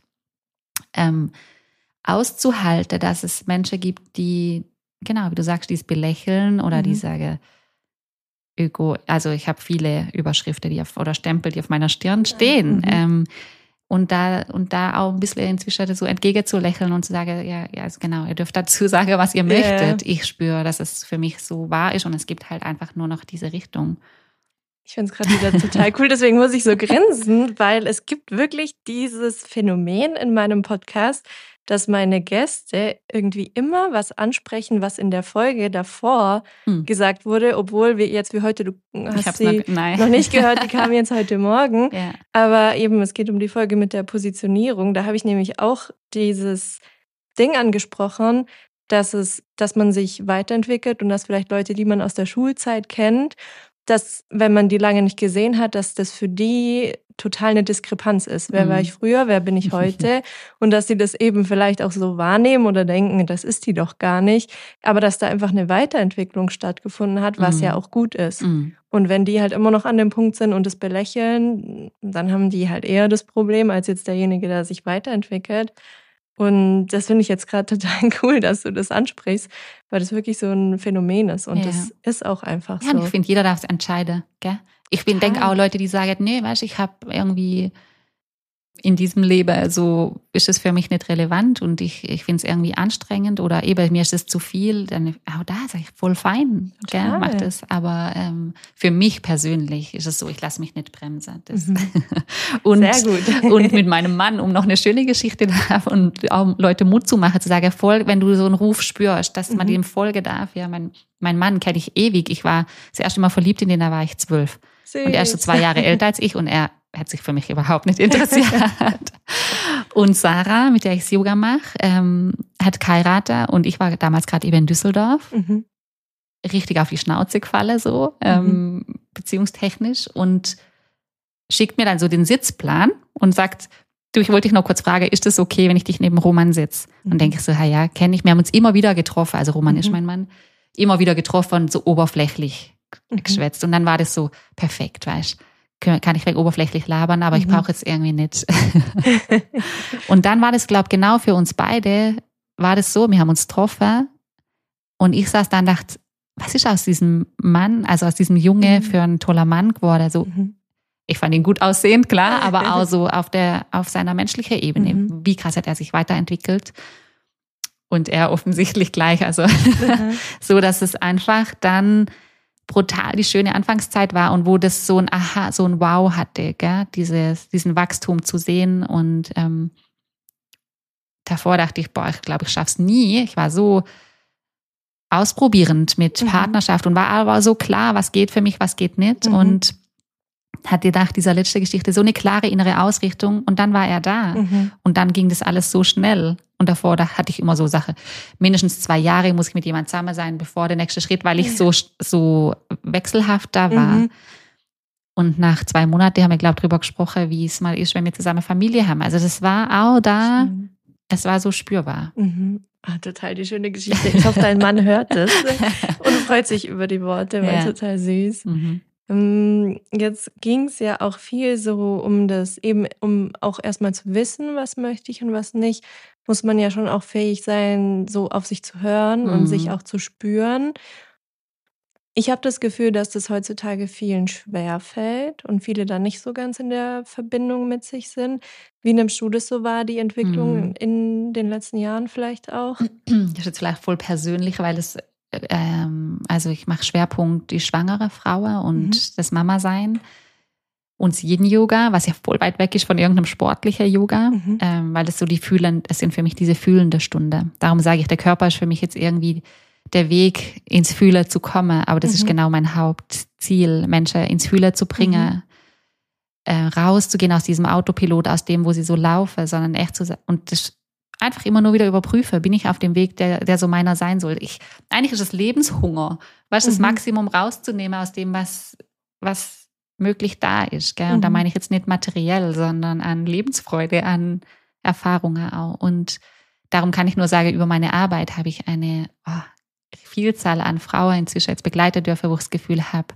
ähm, auszuhalten, dass es Menschen gibt, die, genau, wie du sagst, die es belächeln oder Mhm. die sagen, Öko, also ich habe viele Überschriften die auf, oder Stempel, die auf meiner Stirn stehen. Mhm. Ähm, und da und da auch ein bisschen inzwischen so entgegenzulächeln und zu sagen, ja, ja, also genau, ihr dürft dazu sagen, was ihr yeah. möchtet. Ich spüre, dass es für mich so wahr ist und es gibt halt einfach nur noch diese Richtung. Ich finde es gerade wieder total cool, deswegen muss ich so grinsen, weil es gibt wirklich dieses Phänomen in meinem Podcast, dass meine Gäste irgendwie immer was ansprechen, was in der Folge davor hm. gesagt wurde, obwohl wir jetzt wie heute, du hast sie noch, noch nicht gehört, die kam jetzt heute Morgen, ja. aber eben es geht um die Folge mit der Positionierung, da habe ich nämlich auch dieses Ding angesprochen, dass es, dass man sich weiterentwickelt und dass vielleicht Leute, die man aus der Schulzeit kennt, dass, wenn man die lange nicht gesehen hat, dass das für die total eine Diskrepanz ist. Wer mhm. war ich früher, wer bin ich heute? Und dass sie das eben vielleicht auch so wahrnehmen oder denken, das ist die doch gar nicht. Aber dass da einfach eine Weiterentwicklung stattgefunden hat, was mhm. ja auch gut ist. Mhm. Und wenn die halt immer noch an dem Punkt sind und das belächeln, dann haben die halt eher das Problem, als jetzt derjenige, der sich weiterentwickelt. Und das finde ich jetzt gerade total cool, dass du das ansprichst, weil das wirklich so ein Phänomen ist. Und ja. das ist auch einfach ja, so. Ja, ich finde, jeder darf es entscheiden. Gell? Ich denke auch Leute, die sagen, nee, weißt du, ich habe irgendwie in diesem Leben so ist es für mich nicht relevant und ich, ich finde es irgendwie anstrengend oder eben mir ist es zu viel, dann auch da sage ich voll fein, gell, mach das. Aber ähm, für mich persönlich ist es so, ich lasse mich nicht bremsen. Das. Mhm. und, Sehr gut. Und mit meinem Mann, um noch eine schöne Geschichte darf und auch Leute Mut zu machen, zu sagen, voll, wenn du so einen Ruf spürst, dass mhm. man dem folgen darf. Ja, mein, mein Mann kenne ich ewig. Ich war das erste Mal verliebt in den, da war ich zwölf. Süß. Und er ist so zwei Jahre älter als ich und er hat sich für mich überhaupt nicht interessiert. Und Sarah, mit der ich Yoga mache, ähm, hat geheiratet und ich war damals gerade eben in Düsseldorf. Mhm. Richtig auf die Schnauze gefallen, so, ähm, mhm. beziehungstechnisch und schickt mir dann so den Sitzplan und sagt, du, ich wollte dich noch kurz fragen, ist das okay, wenn ich dich neben Roman sitze? Mhm. Und denke ich so, ja, ja, kenne ich. Wir haben uns immer wieder getroffen, also Roman mhm. ist mein Mann, immer wieder getroffen und so oberflächlich mhm. geschwätzt. Und dann war das so perfekt, weißt du. Kann ich vielleicht oberflächlich labern, aber mhm. ich brauche jetzt irgendwie nicht. Und dann war das, glaube ich, genau für uns beide, war das so, wir haben uns getroffen und ich saß da und dachte, was ist aus diesem Mann, also aus diesem Junge mhm. für ein toller Mann geworden? Also, mhm. ich fand ihn gut aussehend, klar, aber auch so auf der, auf seiner menschlichen Ebene. Mhm. Wie krass hat er sich weiterentwickelt? Und er offensichtlich gleich, also mhm. so, dass es einfach dann brutal die schöne Anfangszeit war und wo das so ein Aha, so ein Wow hatte, gell? Dieses, diesen Wachstum zu sehen und ähm, davor dachte ich, boah, ich glaube, ich schaff's nie. Ich war so ausprobierend mit mhm. Partnerschaft und war aber so klar, was geht für mich, was geht nicht mhm. und hat gedacht, dieser letzte Geschichte, so eine klare innere Ausrichtung und dann war er da mhm. und dann ging das alles so schnell und davor da hatte ich immer so Sache, mindestens zwei Jahre muss ich mit jemand zusammen sein, bevor der nächste Schritt, weil ich so so wechselhaft da war mhm. und nach zwei Monaten haben wir, glaube ich, drüber gesprochen, wie es mal ist, wenn wir zusammen Familie haben, also das war auch da, mhm. es war so spürbar. Mhm. Ah, total die schöne Geschichte, ich hoffe, dein Mann hört es und freut sich über die Worte, weil ja. total süß. Mhm. Jetzt ging es ja auch viel so um das, eben um auch erstmal zu wissen, was möchte ich und was nicht, muss man ja schon auch fähig sein, so auf sich zu hören mhm. und sich auch zu spüren. Ich habe das Gefühl, dass das heutzutage vielen schwerfällt und viele da nicht so ganz in der Verbindung mit sich sind. Wie nimmst du das so wahr, die Entwicklung mhm. in den letzten Jahren vielleicht auch? Das ist jetzt vielleicht voll persönlich, weil es Ähm, also ich mache Schwerpunkt die schwangere Frau und mhm. das Mama-Sein und Yin-Yoga, was ja voll weit weg ist von irgendeinem sportlichen Yoga, mhm. ähm, weil das so die fühlen, das sind für mich diese fühlende Stunde. Darum sage ich, der Körper ist für mich jetzt irgendwie der Weg, ins Fühlen zu kommen, aber das mhm. ist genau mein Hauptziel, Menschen ins Fühlen zu bringen, mhm. äh, rauszugehen aus diesem Autopilot, aus dem, wo sie so laufen, sondern echt zu sein. Und das einfach immer nur wieder überprüfe, bin ich auf dem Weg, der, der so meiner sein soll. Ich, eigentlich ist es Lebenshunger, weißt, mhm. das Maximum rauszunehmen aus dem, was, was möglich da ist. Gell? Und mhm. da meine ich jetzt nicht materiell, sondern an Lebensfreude, an Erfahrungen auch. Und darum kann ich nur sagen, über meine Arbeit habe ich eine oh, Vielzahl an Frauen inzwischen jetzt begleitet dürfen, wo ich das Gefühl habe,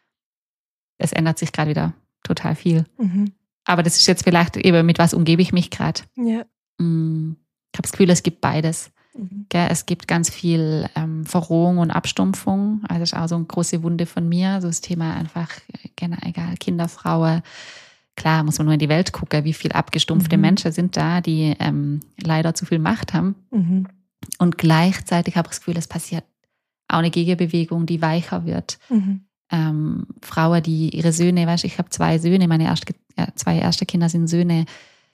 es ändert sich gerade wieder total viel. Mhm. Aber das ist jetzt vielleicht eben, mit was umgebe ich mich gerade. Ja. Mm. Ich habe das Gefühl, es gibt beides. Mhm. Gell, es gibt ganz viel ähm, Verrohung und Abstumpfung. Also das ist auch so eine große Wunde von mir. So das Thema einfach, genau, egal, Kinder, Frauen. Klar, muss man nur in die Welt gucken, wie viele abgestumpfte mhm. Menschen sind da, die ähm, leider zu viel Macht haben. Mhm. Und gleichzeitig habe ich das Gefühl, es passiert auch eine Gegenbewegung, die weicher wird. Mhm. Ähm, Frauen, die ihre Söhne, weißt, ich habe zwei Söhne, meine erste, ja, zwei erste Kinder sind Söhne.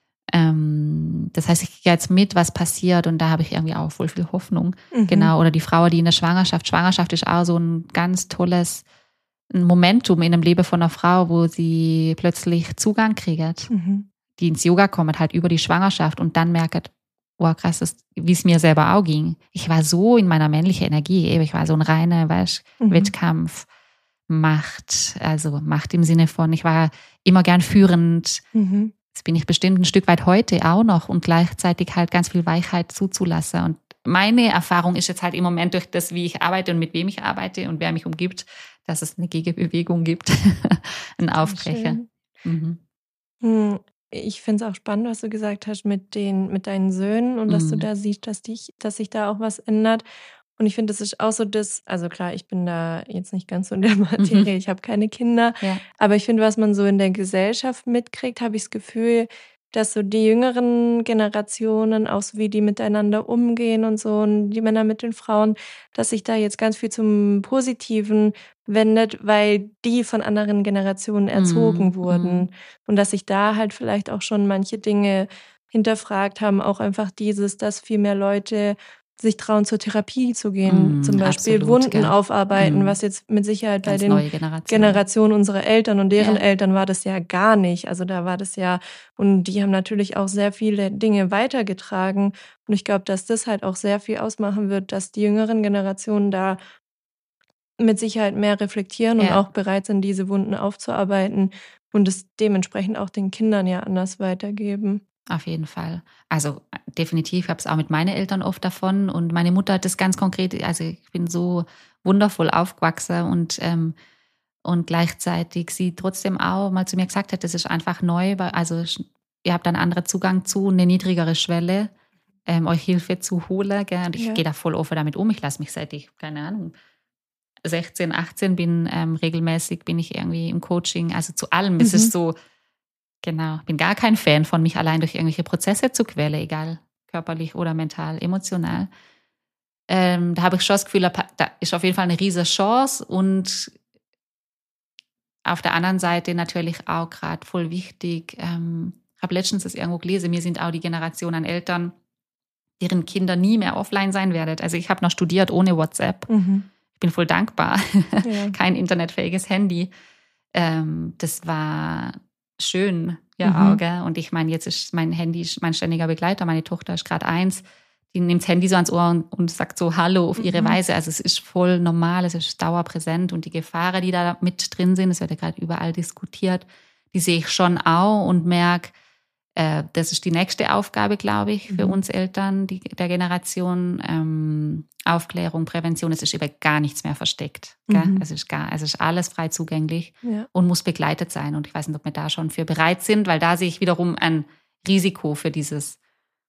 Ähm, das heißt, ich gehe jetzt mit, was passiert, und da habe ich irgendwie auch voll viel Hoffnung. Mhm. Genau, oder die Frauen, die in der Schwangerschaft, Schwangerschaft ist auch so ein ganz tolles ein Momentum in dem Leben von einer Frau, wo sie plötzlich Zugang kriegt, mhm. die ins Yoga kommt, halt über die Schwangerschaft und dann merkt, oh krass, wie es mir selber auch ging. Ich war so in meiner männlichen Energie, ich war so ein reiner, weißt, mhm. Wettkampf, Macht, also Macht im Sinne von, ich war immer gern führend. Mhm. Das bin ich bestimmt ein Stück weit heute auch noch und gleichzeitig halt ganz viel Weichheit zuzulassen. Und meine Erfahrung ist jetzt halt im Moment durch das, wie ich arbeite und mit wem ich arbeite und wer mich umgibt, dass es eine Gegenbewegung gibt, ein Aufbrecher. Mhm. Ich finde es auch spannend, was du gesagt hast mit den, mit deinen Söhnen und mhm. dass du da siehst, dass dich, dass sich da auch was ändert. Und ich finde, das ist auch so das, also klar, ich bin da jetzt nicht ganz so in der Materie, mhm. ich habe keine Kinder, ja. aber ich finde, was man so in der Gesellschaft mitkriegt, habe ich das Gefühl, dass so die jüngeren Generationen, auch so wie die miteinander umgehen und so, und die Männer mit den Frauen, dass sich da jetzt ganz viel zum Positiven wendet, weil die von anderen Generationen erzogen mm, wurden. Mm. Und dass sich da halt vielleicht auch schon manche Dinge hinterfragt haben, auch einfach dieses, dass viel mehr Leute sich trauen, zur Therapie zu gehen, mm, zum Beispiel absolut, Wunden gell? aufarbeiten, mm. was jetzt mit Sicherheit Ganz bei den Generation. Generationen unserer Eltern und deren ja. Eltern war das ja gar nicht. Also da war das ja, und die haben natürlich auch sehr viele Dinge weitergetragen. Und ich glaube, dass das halt auch sehr viel ausmachen wird, dass die jüngeren Generationen da mit Sicherheit mehr reflektieren ja. und auch bereit sind, diese Wunden aufzuarbeiten und es dementsprechend auch den Kindern ja anders weitergeben. Auf jeden Fall. Also definitiv, ich habe es auch mit meinen Eltern oft davon, und meine Mutter hat das ganz konkret, also ich bin so wundervoll aufgewachsen und, ähm, und gleichzeitig sie trotzdem auch mal zu mir gesagt hat, das ist einfach neu, weil, also ihr habt einen anderen Zugang zu, eine niedrigere Schwelle, ähm, euch Hilfe zu holen. Gell? Und ich ja. gehe da voll offen damit um, ich lasse mich seit ich, keine Ahnung, sechzehn, achtzehn bin, ähm, regelmäßig bin ich irgendwie im Coaching, also zu allem. Mhm. Es ist so, genau, ich bin gar kein Fan von, mich allein durch irgendwelche Prozesse zu quälen, egal körperlich oder mental, emotional. Ähm, da habe ich schon das Gefühl, da ist auf jeden Fall eine riesige Chance, und auf der anderen Seite natürlich auch gerade voll wichtig, ähm, ich habe letztens das irgendwo gelesen, mir sind auch die Generation an Eltern, deren Kinder nie mehr offline sein werden. Also ich habe noch studiert ohne WhatsApp. Mhm. Ich bin voll dankbar. Ja. Kein internetfähiges Handy. Ähm, das war schön, ja, mhm. auch, gell? Und ich meine, jetzt ist mein Handy mein ständiger Begleiter. Meine Tochter ist gerade eins. Die nimmt das Handy so ans Ohr und, und sagt so Hallo auf ihre mhm. Weise. Also es ist voll normal, es ist dauerpräsent. Und die Gefahren, die da mit drin sind, das wird ja gerade überall diskutiert, die sehe ich schon auch und merke, äh, das ist die nächste Aufgabe, glaube ich, für mhm. uns Eltern, die, der Generation. Ähm, Aufklärung, Prävention, es ist über gar nichts mehr versteckt. Gell? Mhm. Es ist gar, es ist alles frei zugänglich ja. und muss begleitet sein. Und ich weiß nicht, ob wir da schon für bereit sind, weil da sehe ich wiederum ein Risiko für dieses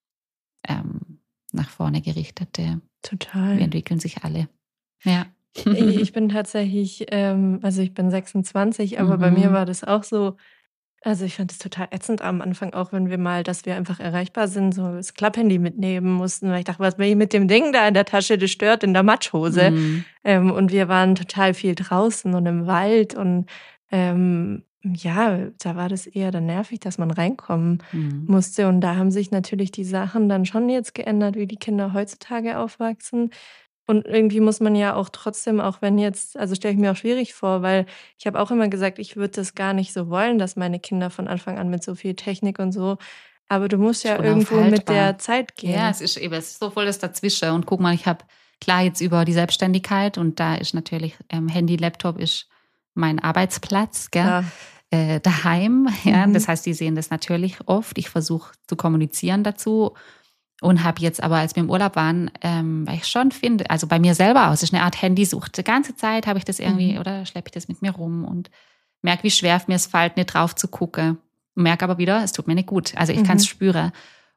ähm, nach vorne gerichtete. Total. Wir entwickeln sich alle. Ja. Ich bin tatsächlich, ähm, also ich bin sechsundzwanzig, aber mhm. bei mir war das auch so. Also ich fand es total ätzend am Anfang, auch wenn wir mal, dass wir einfach erreichbar sind, so das Klapphandy mitnehmen mussten, weil ich dachte, was will ich mit dem Ding da in der Tasche, das stört in der Matschhose. Mhm. Ähm, und wir waren total viel draußen und im Wald und ähm, ja, da war das eher dann nervig, dass man reinkommen mhm. musste. Und da haben sich natürlich die Sachen dann schon jetzt geändert, wie die Kinder heutzutage aufwachsen. Und irgendwie muss man ja auch trotzdem, auch wenn jetzt, also stelle ich mir auch schwierig vor, weil ich habe auch immer gesagt, ich würde das gar nicht so wollen, dass meine Kinder von Anfang an mit so viel Technik und so, aber du musst ja irgendwo mit der Zeit gehen. Ja, es ist eben, es ist so voll das Dazwischen. Und guck mal, ich habe klar jetzt über die Selbstständigkeit, und da ist natürlich ähm, Handy, Laptop ist mein Arbeitsplatz, gell? Ja. Äh, daheim. Ja? Mhm. Das heißt, die sehen das natürlich oft. Ich versuche zu kommunizieren dazu. Und habe jetzt aber, als wir im Urlaub waren, ähm, weil ich schon finde, also bei mir selber aus, ist eine Art Handysucht. Die ganze Zeit habe ich das irgendwie, mhm. oder schleppe ich das mit mir rum und merke, wie schwer mir es fällt, nicht drauf zu gucken. Merke aber wieder, es tut mir nicht gut. Also ich mhm. kann es spüren.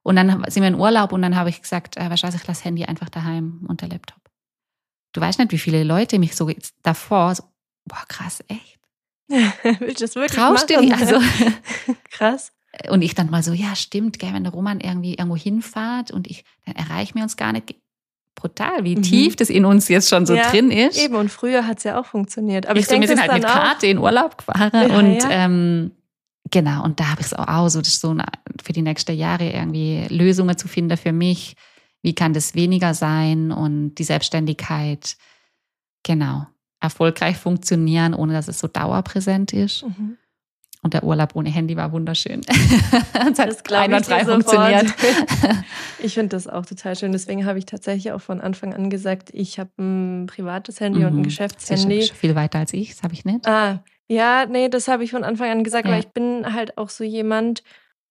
Und dann sind wir in Urlaub und dann habe ich gesagt, äh, weißt du was, ich lasse Handy einfach daheim und der Laptop. Du weißt nicht, wie viele Leute mich so davor so, boah, krass, echt? Willst du das wirklich Traust machen? du dich? Also, krass. Und ich dann mal so, ja, stimmt, gell, wenn der Roman irgendwie irgendwo hinfährt und ich, dann erreichen wir uns gar nicht. Brutal, wie mhm. tief das in uns jetzt schon so ja, drin ist. Eben, und früher hat es ja auch funktioniert. Aber ich, ich so, denke, wir sind halt mit Karte in Urlaub gefahren ja, und ja. Ähm, genau, und da habe ich es auch, auch so, das ist so eine, für die nächsten Jahre irgendwie Lösungen zu finden für mich. Wie kann das weniger sein und die Selbstständigkeit, genau, erfolgreich funktionieren, ohne dass es so dauerpräsent ist. Mhm. Und der Urlaub ohne Handy war wunderschön. Es hat das einwandfrei funktioniert. Ich finde das auch total schön. Deswegen habe ich tatsächlich auch von Anfang an gesagt, ich habe ein privates Handy mhm. und ein Geschäftshandy. Das ist schon viel weiter als ich, das habe ich nicht. Ah, ja, nee, das habe ich von Anfang an gesagt, ja. weil ich bin halt auch so jemand,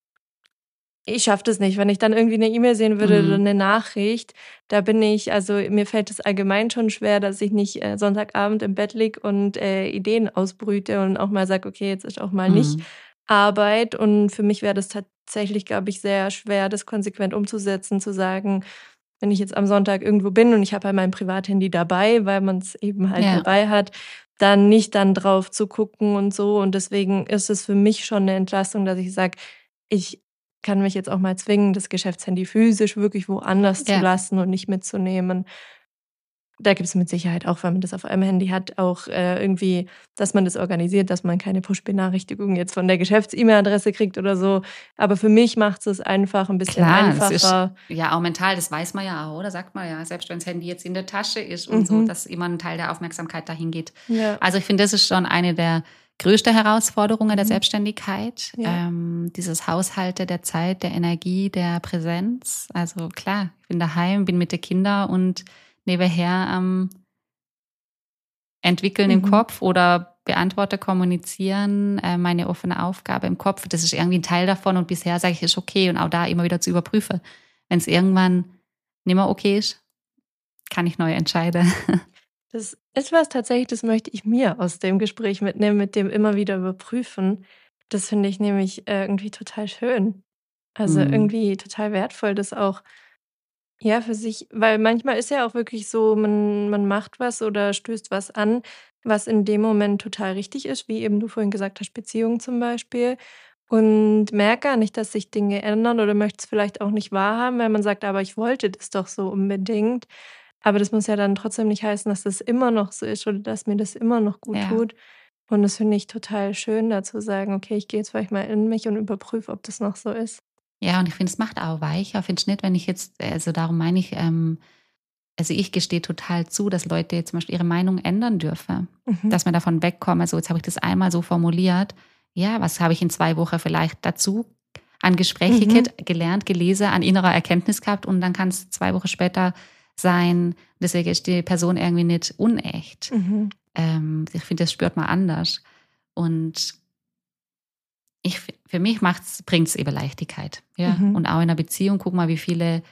ich schaffe das nicht. Wenn ich dann irgendwie eine E-Mail sehen würde mhm. oder eine Nachricht, da bin ich, also mir fällt es allgemein schon schwer, dass ich nicht äh, Sonntagabend im Bett liege und äh, Ideen ausbrüte und auch mal sage, okay, jetzt ist auch mal mhm. nicht Arbeit. Und für mich wäre das tatsächlich, glaube ich, sehr schwer, das konsequent umzusetzen, zu sagen, wenn ich jetzt am Sonntag irgendwo bin und ich habe halt mein Privathandy dabei, weil man es eben halt ja. dabei hat, dann nicht dann drauf zu gucken und so. Und deswegen ist es für mich schon eine Entlastung, dass ich sage, ich kann mich jetzt auch mal zwingen, das Geschäftshandy physisch wirklich woanders ja. zu lassen und nicht mitzunehmen. Da gibt es mit Sicherheit auch, wenn man das auf einem Handy hat, auch äh, irgendwie, dass man das organisiert, dass man keine Push-Benachrichtigungen jetzt von der Geschäfts-E-Mail-Adresse kriegt oder so. Aber für mich macht es einfach ein bisschen Klar, einfacher. Das ist, ja, auch mental, das weiß man ja auch, oder? Sagt man ja, selbst wenn das Handy jetzt in der Tasche ist und mhm. so, dass immer ein Teil der Aufmerksamkeit dahin geht. Ja. Also ich finde, das ist schon eine der größte Herausforderungen der Selbstständigkeit, ja. ähm, dieses Haushalte der Zeit, der Energie, der Präsenz. Also klar, ich bin daheim, bin mit den Kindern und nebenher am ähm, Entwickeln mhm. im Kopf oder beantworte, kommunizieren, äh, meine offene Aufgabe im Kopf. Das ist irgendwie ein Teil davon und bisher sage ich, ist okay und auch da immer wieder zu überprüfen. Wenn es irgendwann nicht mehr okay ist, kann ich neu entscheiden. Das ist was tatsächlich, das möchte ich mir aus dem Gespräch mitnehmen, mit dem immer wieder überprüfen. Das finde ich nämlich irgendwie total schön. Also mhm. irgendwie total wertvoll, das auch ja für sich, weil manchmal ist ja auch wirklich so, man, man macht was oder stößt was an, was in dem Moment total richtig ist, wie eben du vorhin gesagt hast, Beziehungen zum Beispiel. Und merkt gar nicht, dass sich Dinge ändern oder möchte es vielleicht auch nicht wahrhaben, weil man sagt, aber ich wollte das doch so unbedingt. Aber das muss ja dann trotzdem nicht heißen, dass das immer noch so ist oder dass mir das immer noch gut ja. tut. Und das finde ich total schön, da zu sagen, okay, ich gehe jetzt vielleicht mal in mich und überprüfe, ob das noch so ist. Ja, und ich finde, es macht auch weicher. Finde ich nicht, wenn ich jetzt, also darum meine ich, ähm, also ich gestehe total zu, dass Leute zum Beispiel ihre Meinung ändern dürfen. Mhm. Dass man davon wegkommt, also jetzt habe ich das einmal so formuliert, ja, was habe ich in zwei Wochen vielleicht dazu an Gespräche mhm. gelernt, gelesen, an innerer Erkenntnis gehabt und dann kann es zwei Wochen später sein, deswegen ist die Person irgendwie nicht unecht. Mhm. Ähm, ich finde, das spürt man anders. Und ich, für mich bringt es eben Leichtigkeit. Ja? Mhm. Und auch in einer Beziehung, guck mal, wie viele,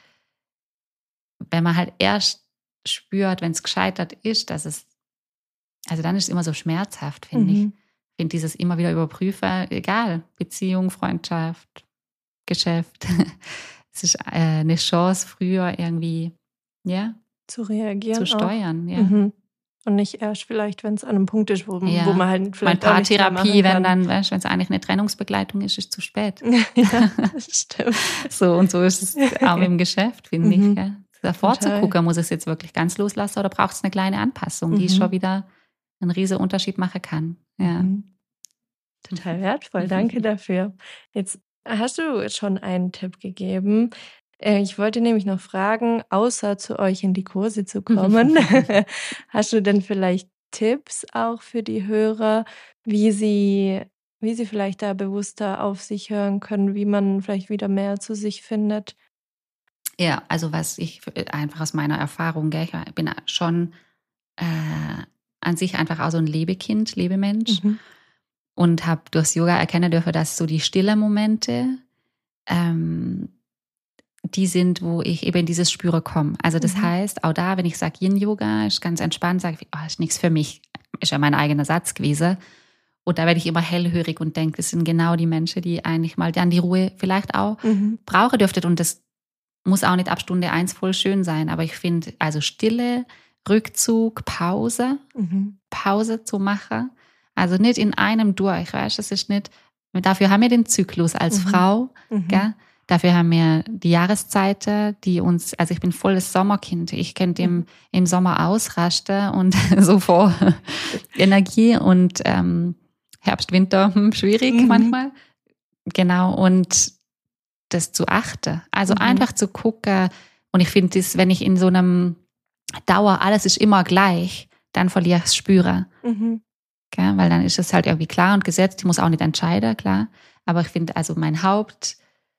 wenn man halt erst spürt, wenn es gescheitert ist, dass es, also dann ist es immer so schmerzhaft, finde mhm. ich. Ich finde dieses immer wieder überprüfen, egal, Beziehung, Freundschaft, Geschäft. Es ist eine Chance, früher irgendwie ja, zu reagieren, zu steuern, auch. ja. Mhm. Und nicht erst vielleicht, wenn es an einem Punkt ist, wo, ja. wo man halt vielleicht auch nicht mehr machen kann. Wenn dann, weißt, wenn es eigentlich eine Trennungsbegleitung ist, ist es zu spät. Ja, das stimmt. So und so ist es auch im Geschäft, finde mhm. ich. Ja. Davor zu gucken, muss ich es jetzt wirklich ganz loslassen oder braucht es eine kleine Anpassung, die mhm. schon wieder einen riesen Unterschied machen kann. Ja. Mhm. Total wertvoll, danke dafür. Jetzt hast du schon einen Tipp gegeben. Ich wollte nämlich noch fragen, außer zu euch in die Kurse zu kommen, hast du denn vielleicht Tipps auch für die Hörer, wie sie, wie sie vielleicht da bewusster auf sich hören können, wie man vielleicht wieder mehr zu sich findet? Ja, also was ich einfach aus meiner Erfahrung, gell, ich bin schon äh, an sich einfach auch so ein Lebekind, Lebemensch mhm. und habe durchs Yoga erkennen dürfen, dass so die stillen Momente ähm, die sind, wo ich eben in dieses Spüre komme. Also das mhm. heißt, auch da, wenn ich sage Yin-Yoga, ist ganz entspannt, sage ich, oh, ist nichts für mich. Ist ja mein eigener Satz gewesen. Und da werde ich immer hellhörig und denke, das sind genau die Menschen, die eigentlich mal dann die Ruhe vielleicht auch Mhm. brauchen dürften. Und das muss auch nicht ab Stunde eins voll schön sein. Aber ich finde, also Stille, Rückzug, Pause, Mhm. Pause zu machen. Also nicht in einem durch, weißt du, das ist nicht, dafür haben wir den Zyklus als Mhm. Frau, Mhm. gell? Dafür haben wir die Jahreszeiten, die uns, also ich bin volles Sommerkind, ich könnte im, im Sommer ausrasten und so vor Energie und ähm, Herbst, Winter, hm, schwierig Mhm. manchmal. Genau, und das zu achten, also Mhm. einfach zu gucken und ich finde das, wenn ich in so einem Dauer, alles ist immer gleich, dann verliere ich das Spüren. Mhm. Gell? Weil dann ist es halt irgendwie klar und gesetzt. Ich muss auch nicht entscheiden, klar. Aber ich finde, also mein Haupt,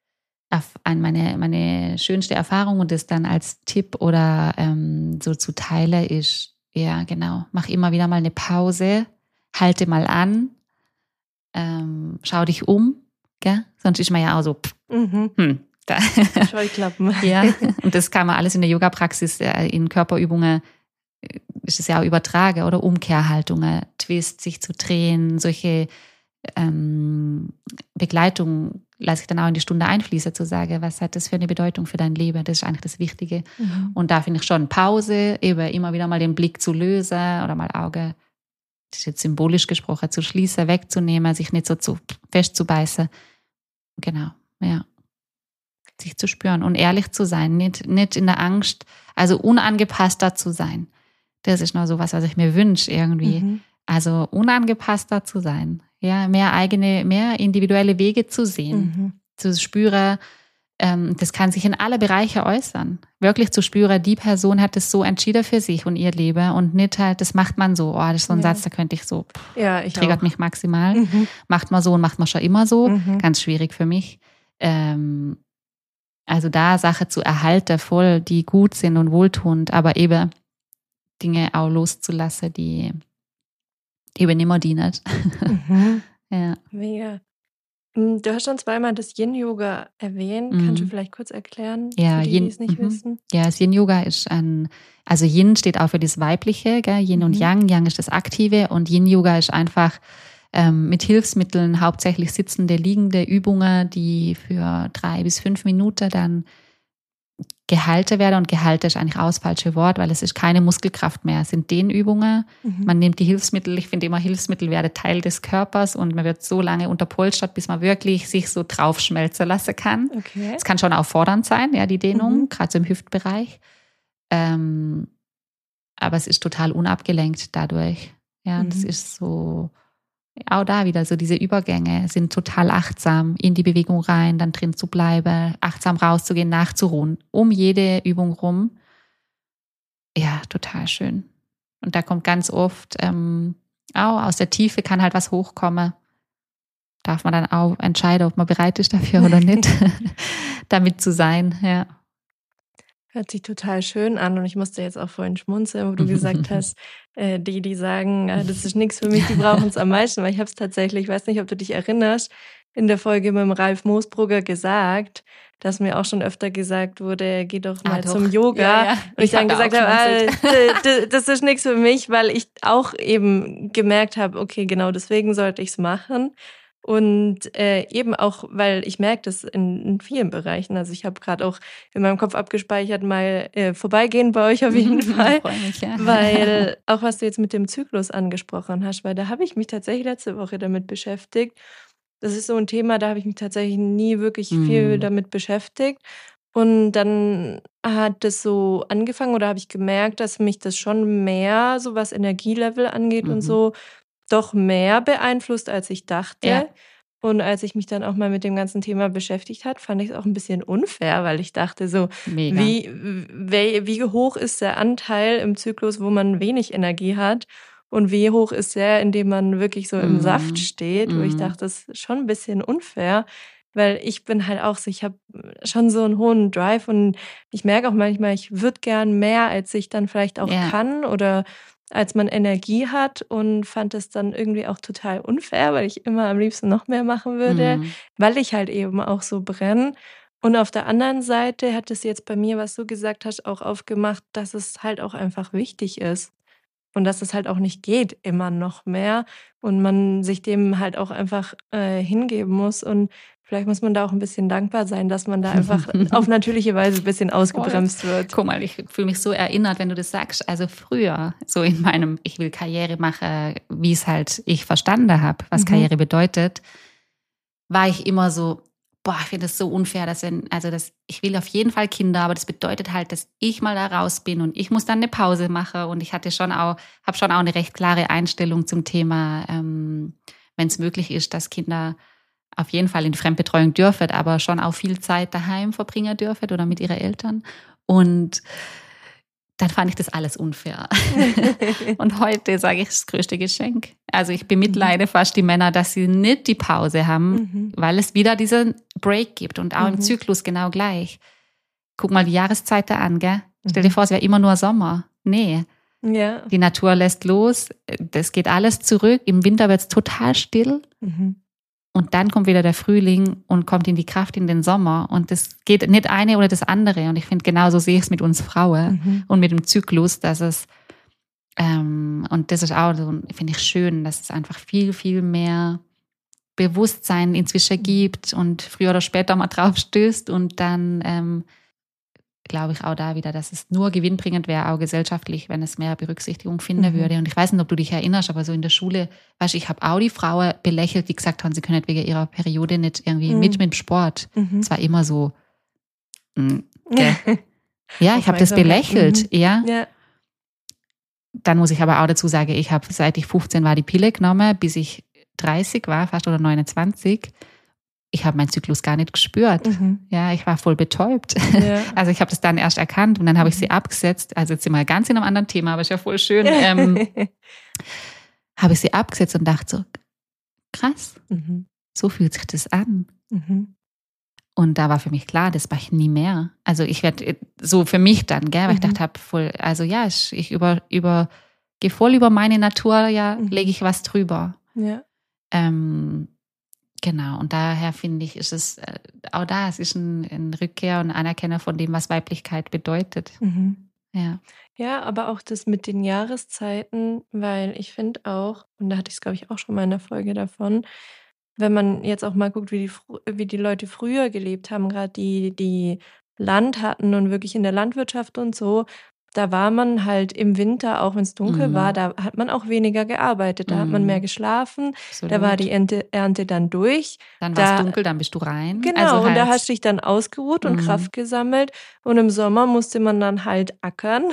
meine, meine schönste Erfahrung und das dann als Tipp oder ähm, so zu teilen ist, ja genau, mach immer wieder mal eine Pause, halte mal an, ähm, schau dich um, gell? Sonst ist man ja auch so, pff, Mhm. hm, da. Scheuklappen. Ja, und das kann man alles in der Yoga-Praxis, äh, in Körperübungen, äh, ist es ja auch übertragen, oder Umkehrhaltungen, Twist, sich zu drehen, solche ähm, Begleitung lasse ich dann auch in die Stunde einfließen, zu sagen, was hat das für eine Bedeutung für dein Leben? Das ist eigentlich das Wichtige. Mhm. Und da finde ich schon Pause, eben immer wieder mal den Blick zu lösen oder mal Auge, das ist jetzt symbolisch gesprochen, zu schließen, wegzunehmen, sich nicht so zu festzubeißen. Genau, ja. Sich zu spüren und ehrlich zu sein, nicht, nicht in der Angst, also unangepasster zu sein. Das ist noch so was, was ich mir wünsche irgendwie. Mhm. Also unangepasster zu sein, ja, mehr eigene, mehr individuelle Wege zu sehen, Mhm. zu spüren, ähm, das kann sich in alle Bereiche äußern. Wirklich zu spüren, die Person hat es so entschieden für sich und ihr Leben und nicht halt, das macht man so. Oh, das ist so ein Ja. Satz, da könnte ich so, pff, Ja, ich triggert auch. mich maximal. Mhm. Macht man so und macht man schon immer so. Mhm. Ganz schwierig für mich. Ähm, also da Sachen zu erhalten, voll, die gut sind und wohltuend, aber eben Dinge auch loszulassen, die eben nicht mehr dienen. Mhm. Ja. Mega. Mm, Du hast schon zweimal das Yin-Yoga erwähnt. Kannst du Mhm. vielleicht kurz erklären, Ja, für die, die Yin, es nicht mhm. wissen? Ja, das Yin-Yoga ist ein, also Yin steht auch für das Weibliche, gell? Yin und Mhm. Yang. Yang ist das Aktive und Yin-Yoga ist einfach ähm, mit Hilfsmitteln, hauptsächlich sitzende, liegende Übungen, die für drei bis fünf Minuten dann gehalten werden. Und gehalten ist eigentlich auch das falsche Wort, weil es ist keine Muskelkraft mehr. Es sind Dehnübungen. Mhm. Man nimmt die Hilfsmittel, ich finde immer, Hilfsmittel werden Teil des Körpers und man wird so lange unterpolstert, bis man wirklich sich so draufschmelzen lassen kann. Okay. Es kann schon auch fordernd sein, ja, die Dehnung, Mhm. gerade so im Hüftbereich. Ähm, aber es ist total unabgelenkt dadurch. Ja, und es Mhm. ist so, auch da wieder so diese Übergänge sind total achtsam, in die Bewegung rein, dann drin zu bleiben, achtsam rauszugehen, nachzuruhen, um jede Übung rum. Ja, total schön. Und da kommt ganz oft, ähm, auch aus der Tiefe kann halt was hochkommen. Darf man dann auch entscheiden, ob man bereit ist dafür oder nicht, damit zu sein, ja. Hört sich total schön an und ich musste jetzt auch vorhin schmunzeln, wo du gesagt hast, äh, die, die sagen, äh, das ist nichts für mich, die brauchen es am meisten, weil ich habe es tatsächlich, ich weiß nicht, ob du dich erinnerst, in der Folge mit dem Ralf Moosbrugger gesagt, dass mir auch schon öfter gesagt wurde, geh doch mal Ah, doch. zum Yoga. Ja, ja. Und ich, Ich dann hab da gesagt auch habe, äh, geschmunzelt. d- d- das ist nichts für mich, weil ich auch eben gemerkt habe, okay, genau deswegen sollte ich es machen. Und äh, eben auch, weil ich merke das in, in vielen Bereichen. Also ich habe gerade auch in meinem Kopf abgespeichert, mal äh, vorbeigehen bei euch auf jeden Fall. Ich freue mich, ja. Weil auch was du jetzt mit dem Zyklus angesprochen hast, weil da habe ich mich tatsächlich letzte Woche damit beschäftigt. Das ist so ein Thema, da habe ich mich tatsächlich nie wirklich viel Mm. damit beschäftigt. Und dann hat das so angefangen oder habe ich gemerkt, dass mich das schon mehr, so was Energielevel angeht und Mhm. so, doch mehr beeinflusst, als ich dachte. Ja. Und als ich mich dann auch mal mit dem ganzen Thema beschäftigt hat, fand ich es auch ein bisschen unfair, weil ich dachte so, Mega. wie, wie, wie hoch ist der Anteil im Zyklus, wo man wenig Energie hat und wie hoch ist der, in dem man wirklich so im Mm. Saft steht, wo ich Mm. dachte, das ist schon ein bisschen unfair, weil ich bin halt auch so, ich habe schon so einen hohen Drive und ich merke auch manchmal, ich würde gern mehr, als ich dann vielleicht auch Ja. kann oder als man Energie hat und fand es dann irgendwie auch total unfair, weil ich immer am liebsten noch mehr machen würde, Mm. weil ich halt eben auch so brenne. Und auf der anderen Seite hat es jetzt bei mir, was du gesagt hast, auch aufgemacht, dass es halt auch einfach wichtig ist. und dass es halt auch nicht geht, immer noch mehr und man sich dem halt auch einfach äh, hingeben muss und vielleicht muss man da auch ein bisschen dankbar sein, dass man da einfach auf natürliche Weise ein bisschen ausgebremst wird. Guck mal, ich fühle mich so erinnert, wenn du das sagst. Also früher, so in meinem, ich will Karriere machen, wie es halt ich verstanden habe, was mhm. Karriere bedeutet, war ich immer so, boah, ich finde das so unfair, dass wenn, also das, ich will auf jeden Fall Kinder, aber das bedeutet halt, dass ich mal da raus bin und ich muss dann eine Pause machen und ich hatte schon auch, habe schon auch eine recht klare Einstellung zum Thema, ähm, wenn es möglich ist, dass Kinder auf jeden Fall in die Fremdbetreuung dürfen, aber schon auch viel Zeit daheim verbringen dürfen oder mit ihren Eltern. Und dann fand ich das alles unfair. Und heute sage ich, das größte Geschenk. Also ich bemitleide mhm. fast die Männer, dass sie nicht die Pause haben, mhm. weil es wieder diesen Break gibt und auch mhm. im Zyklus genau gleich. Guck mal die Jahreszeiten an, gell? Mhm. Stell dir vor, es wäre immer nur Sommer. Nee. Ja. Die Natur lässt los, das geht alles zurück. Im Winter wird es total still. Mhm. Und dann kommt wieder der Frühling und kommt in die Kraft in den Sommer. Und das geht nicht eine oder das andere. Und ich finde, genauso sehe ich es mit uns Frauen mhm. und mit dem Zyklus, dass es, ähm, und das ist auch so, finde ich schön, dass es einfach viel, viel mehr Bewusstsein inzwischen gibt und früher oder später mal drauf stößt. Und dann ähm, glaube ich auch da wieder, dass es nur gewinnbringend wäre, auch gesellschaftlich, wenn es mehr Berücksichtigung finden mhm. würde. Und ich weiß nicht, ob du dich erinnerst, aber so in der Schule, weißt du, ich habe auch die Frauen belächelt, die gesagt haben, sie können nicht wegen ihrer Periode nicht irgendwie mhm. mit mit dem Sport. Es mhm. war immer so, mh, ja, ich habe das belächelt, mhm. ja. ja. Dann muss ich aber auch dazu sagen, ich habe, seit ich fünfzehn war, die Pille genommen, bis ich dreißig war, fast oder neunundzwanzig. Ich habe meinen Zyklus gar nicht gespürt. Mhm. Ja, ich war voll betäubt. Ja. Also ich habe das dann erst erkannt und dann habe ich sie abgesetzt. Also jetzt sind wir ganz in einem anderen Thema, aber ist ja voll schön. ähm, habe ich sie abgesetzt und dachte so, krass, mhm. so fühlt sich das an. Mhm. Und da war für mich klar, das mache ich nie mehr. Also ich werde so für mich dann, gell, weil mhm. ich dachte, hab voll, also ja, ich, ich über, über, gehe voll über meine Natur, ja, mhm. lege ich was drüber. Ja. Ähm, Genau, und daher finde ich, ist es äh, auch da, es ist ein, ein Rückkehr und Anerkennen von dem, was Weiblichkeit bedeutet. Mhm. Ja. Ja, aber auch das mit den Jahreszeiten, weil ich finde auch, und da hatte ich es, glaube ich, auch schon mal in der Folge davon, wenn man jetzt auch mal guckt, wie die, wie die Leute früher gelebt haben, gerade die, die Land hatten und wirklich in der Landwirtschaft und so, da war man halt im Winter, auch wenn es dunkel mhm. war, da hat man auch weniger gearbeitet, da mhm. hat man mehr geschlafen, Absolut. Da war die Ernte, Ernte dann durch. Dann war es dunkel, dann bist du rein. Genau, also halt und da hast du dich dann ausgeruht und mhm. Kraft gesammelt und im Sommer musste man dann halt ackern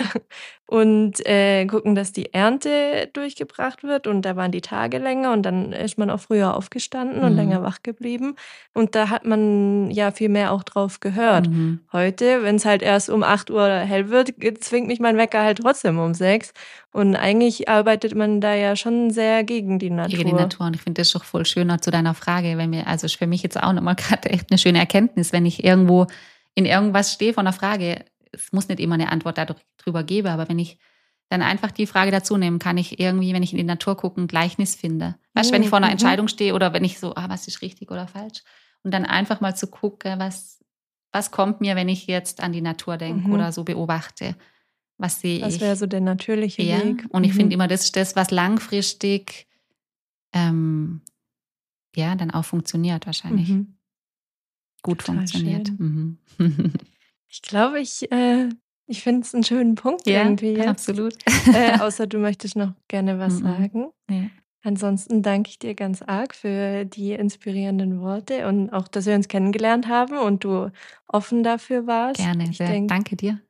und äh, gucken, dass die Ernte durchgebracht wird und da waren die Tage länger und dann ist man auch früher aufgestanden mhm. und länger wach geblieben und da hat man ja viel mehr auch drauf gehört. Mhm. Heute, wenn es halt erst um acht Uhr hell wird, zwingt mich mein Wecker halt trotzdem um sechs. Und eigentlich arbeitet man da ja schon sehr gegen die Natur. Gegen die Natur. Und ich finde das doch voll schöner zu deiner Frage, wenn mir, also ist für mich jetzt auch nochmal gerade echt eine schöne Erkenntnis, wenn ich irgendwo in irgendwas stehe von einer Frage, es muss nicht immer eine Antwort darüber geben, aber wenn ich dann einfach die Frage dazu nehme, kann ich irgendwie, wenn ich in die Natur gucke, ein Gleichnis finde. Weißt du, wenn ich vor einer Entscheidung stehe oder wenn ich so, ah, was ist richtig oder falsch? Und dann einfach mal zu gucken, was, was kommt mir, wenn ich jetzt an die Natur denke mhm. oder so beobachte. Was sehe ich? Das wäre so der natürliche ja. Weg. Und ich mhm. finde immer, das ist das, was langfristig ähm, ja, dann auch funktioniert wahrscheinlich. Mhm. Gut Total funktioniert. Mhm. Ich glaube, ich, äh, ich finde es einen schönen Punkt ja, irgendwie jetzt. Absolut. Äh, außer du möchtest noch gerne was Mhm. sagen. Ja. Ansonsten danke ich dir ganz arg für die inspirierenden Worte und auch, dass wir uns kennengelernt haben und du offen dafür warst. Gerne, sehr. Denk, danke dir.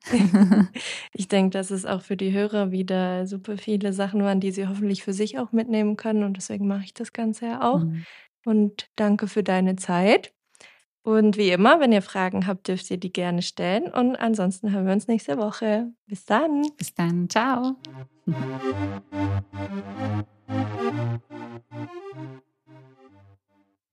Ich denke, dass es auch für die Hörer wieder super viele Sachen waren, die sie hoffentlich für sich auch mitnehmen können und deswegen mache ich das Ganze ja auch. Mhm. Und danke für deine Zeit. Und wie immer, wenn ihr Fragen habt, dürft ihr die gerne stellen und ansonsten hören wir uns nächste Woche. Bis dann. Bis dann. Ciao.